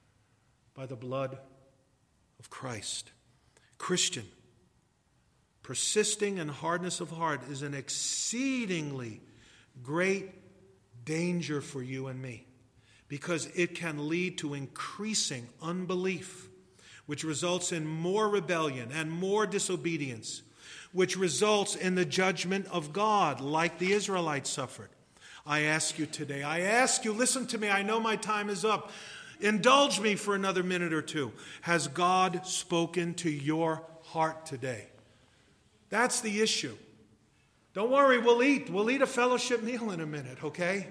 [SPEAKER 1] by the blood of Christ. Christian, persisting in hardness of heart is an exceedingly great danger for you and me, because it can lead to increasing unbelief, which results in more rebellion and more disobedience, which results in the judgment of God, like the Israelites suffered. I ask you today, I ask you, listen to me, I know my time is up. Indulge me for another minute or two. Has God spoken to your heart today? That's the issue. Don't worry, we'll eat. We'll eat a fellowship meal in a minute, okay?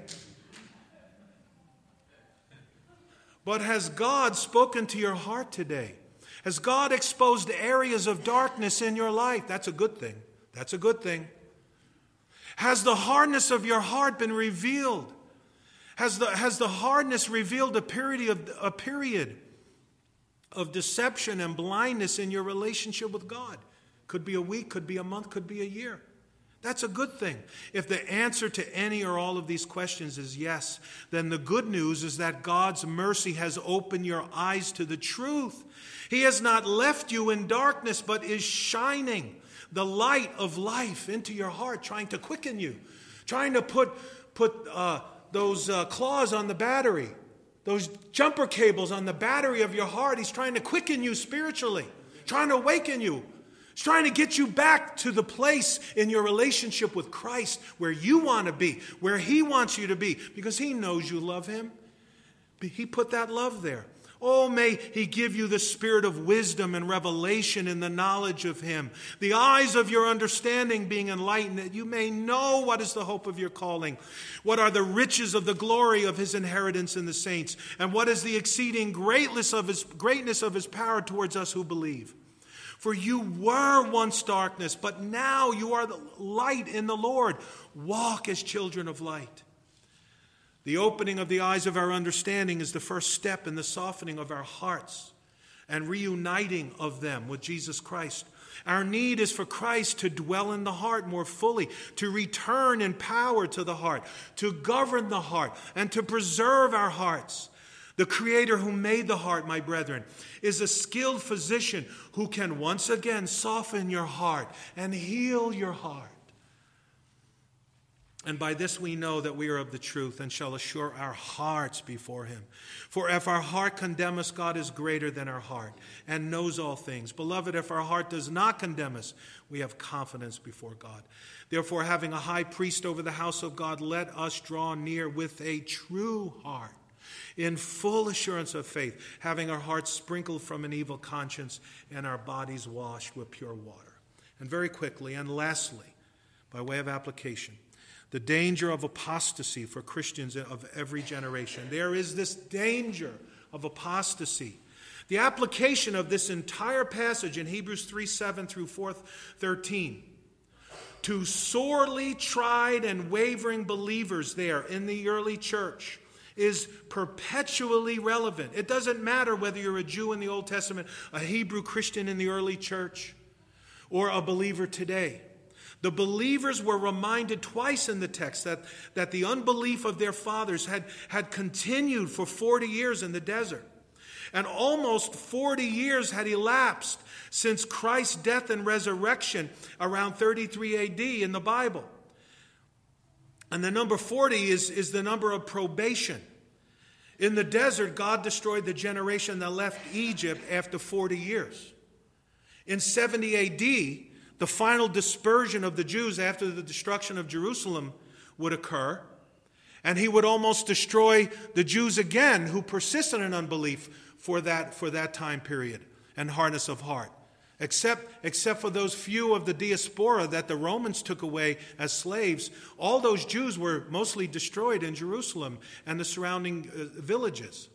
[SPEAKER 1] But has God spoken to your heart today? Has God exposed areas of darkness in your life? That's a good thing. That's a good thing. Has the hardness of your heart been revealed? Has the, has the hardness revealed a period of, a period of deception and blindness in your relationship with God? Could be a week, could be a month, could be a year. That's a good thing. If the answer to any or all of these questions is yes, then the good news is that God's mercy has opened your eyes to the truth. He has not left you in darkness, but is shining the light of life into your heart, trying to quicken you, trying to put, put uh, those uh, claws on the battery, those jumper cables on the battery of your heart. He's trying to quicken you spiritually, trying to awaken you. He's trying to get you back to the place in your relationship with Christ where you want to be, where he wants you to be, because he knows you love him. He put that love there. Oh, may he give you the spirit of wisdom and revelation in the knowledge of him, the eyes of your understanding being enlightened, that you may know what is the hope of your calling, what are the riches of the glory of his inheritance in the saints, and what is the exceeding greatness of his greatness of his power towards us who believe. For you were once darkness, but now you are the light in the Lord. Walk as children of light. The opening of the eyes of our understanding is the first step in the softening of our hearts and reuniting of them with Jesus Christ. Our need is for Christ to dwell in the heart more fully, to return in power to the heart, to govern the heart, and to preserve our hearts. The Creator who made the heart, my brethren, is a skilled physician who can once again soften your heart and heal your heart. And by this we know that we are of the truth and shall assure our hearts before him. For if our heart condemn us, God is greater than our heart and knows all things. Beloved, if our heart does not condemn us, we have confidence before God. Therefore, having a high priest over the house of God, let us draw near with a true heart, in full assurance of faith, having our hearts sprinkled from an evil conscience and our bodies washed with pure water. And very quickly, and lastly, by way of application, the danger of apostasy for Christians of every generation. There is this danger of apostasy. The application of this entire passage in Hebrews three seven through four thirteen to sorely tried and wavering believers there in the early church is perpetually relevant. It doesn't matter whether you're a Jew in the Old Testament, a Hebrew Christian in the early church, or a believer today. The believers were reminded twice in the text that, that the unbelief of their fathers had, had continued for forty years in the desert. And almost forty years had elapsed since Christ's death and resurrection around thirty-three A D in the Bible. And the number forty is, is the number of probation. In the desert, God destroyed the generation that left Egypt after forty years. In seventy A D, the final dispersion of the Jews after the destruction of Jerusalem would occur, and he would almost destroy the Jews again who persisted in unbelief for that, for that time period and hardness of heart, except, except for those few of the diaspora that the Romans took away as slaves. All those Jews were mostly destroyed in Jerusalem and the surrounding uh, villages.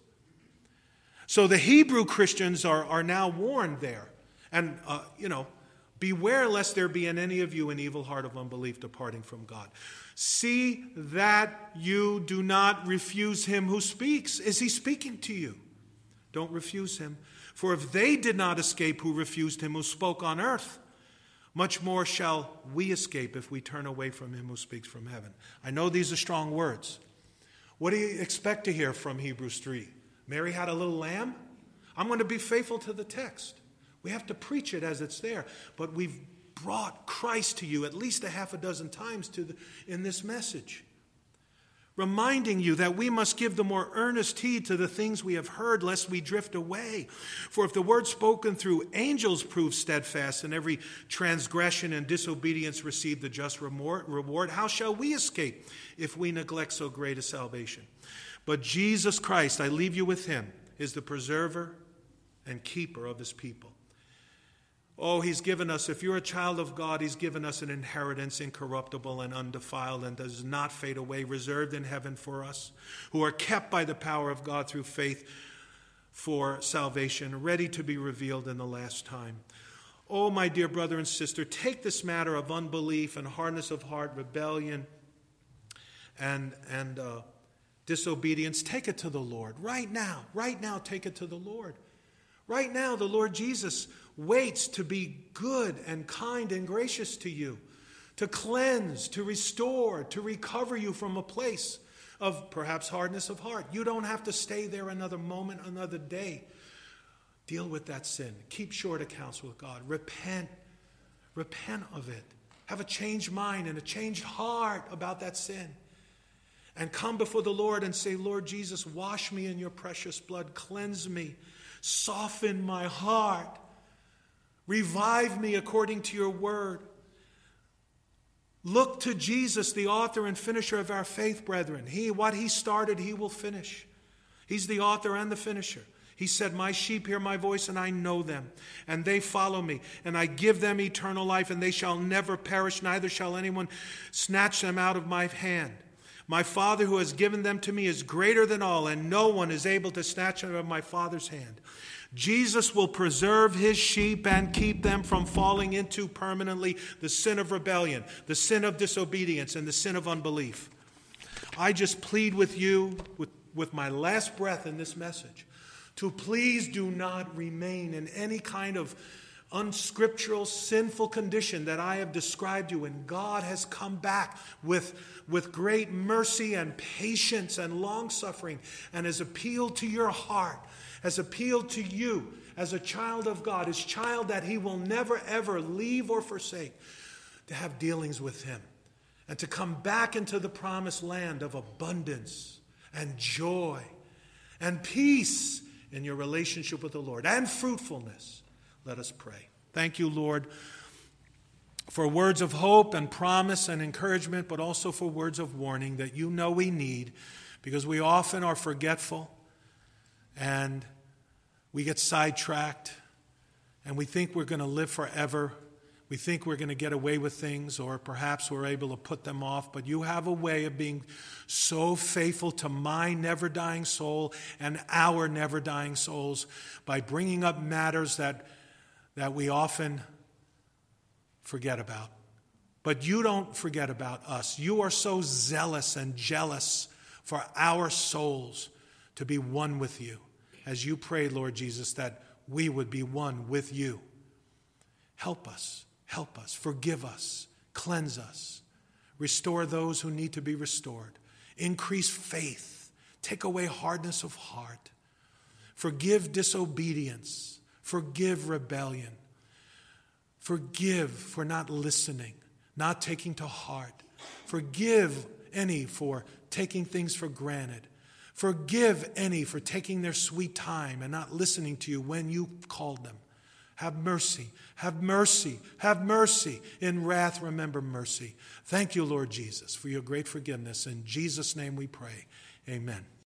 [SPEAKER 1] So the Hebrew Christians are, are now warned there. And, uh, you know, beware lest there be in any of you an evil heart of unbelief departing from God. See that you do not refuse him who speaks. Is he speaking to you? Don't refuse him. For if they did not escape who refused him who spoke on earth, much more shall we escape if we turn away from him who speaks from heaven. I know these are strong words. What do you expect to hear from Hebrews three? Mary had a little lamb? I'm going to be faithful to the text. We have to preach it as it's there. But we've brought Christ to you at least a half a dozen times to the, in this message, reminding you that we must give the more earnest heed to the things we have heard, lest we drift away. For if the word spoken through angels proves steadfast, and every transgression and disobedience receive the just reward, how shall we escape if we neglect so great a salvation? But Jesus Christ, I leave you with him, is the preserver and keeper of his people. Oh, he's given us, if you're a child of God, he's given us an inheritance incorruptible and undefiled and does not fade away, reserved in heaven for us, who are kept by the power of God through faith for salvation, ready to be revealed in the last time. Oh, my dear brother and sister, take this matter of unbelief and hardness of heart, rebellion, and, and uh, disobedience, take it to the Lord. Right now, right now, take it to the Lord. Right now, the Lord Jesus waits to be good and kind and gracious to you, to cleanse, to restore, to recover you from a place of perhaps hardness of heart. You don't have to stay there another moment, another day. Deal with that sin. Keep short accounts with God. Repent. Repent of it. Have a changed mind and a changed heart about that sin. And come before the Lord and say, Lord Jesus, wash me in your precious blood. Cleanse me. Soften my heart. Revive me according to your word. Look to Jesus, the author and finisher of our faith, brethren. He, what he started, he will finish. He's the author and the finisher. He said, my sheep hear my voice, and I know them, and they follow me, and I give them eternal life, and they shall never perish, neither shall anyone snatch them out of my hand. My Father who has given them to me is greater than all, and no one is able to snatch them out of my Father's hand. Jesus will preserve his sheep and keep them from falling into permanently the sin of rebellion, the sin of disobedience, and the sin of unbelief. I just plead with you, with, with my last breath in this message, to please do not remain in any kind of unscriptural, sinful condition that I have described you in. God has come back with, with great mercy and patience and long-suffering, and has appealed to your heart, has appealed to you as a child of God, his child that he will never ever leave or forsake, to have dealings with him and to come back into the promised land of abundance and joy and peace in your relationship with the Lord and fruitfulness. Let us pray. Thank you, Lord, for words of hope and promise and encouragement, but also for words of warning that you know we need, because we often are forgetful and we get sidetracked and we think we're going to live forever. We think we're going to get away with things, or perhaps we're able to put them off. But you have a way of being so faithful to my never-dying soul and our never-dying souls by bringing up matters that, that we often forget about. But you don't forget about us. You are so zealous and jealous for our souls to be one with you, as you pray, Lord Jesus, that we would be one with you. Help us. Help us, forgive us, cleanse us, restore those who need to be restored, increase faith, take away hardness of heart, forgive disobedience, forgive rebellion, forgive for not listening, not taking to heart, forgive any for taking things for granted, forgive any for taking their sweet time and not listening to you when you called them. Have mercy, have mercy, have mercy. In wrath, remember mercy. Thank you, Lord Jesus, for your great forgiveness. In Jesus' name we pray. Amen.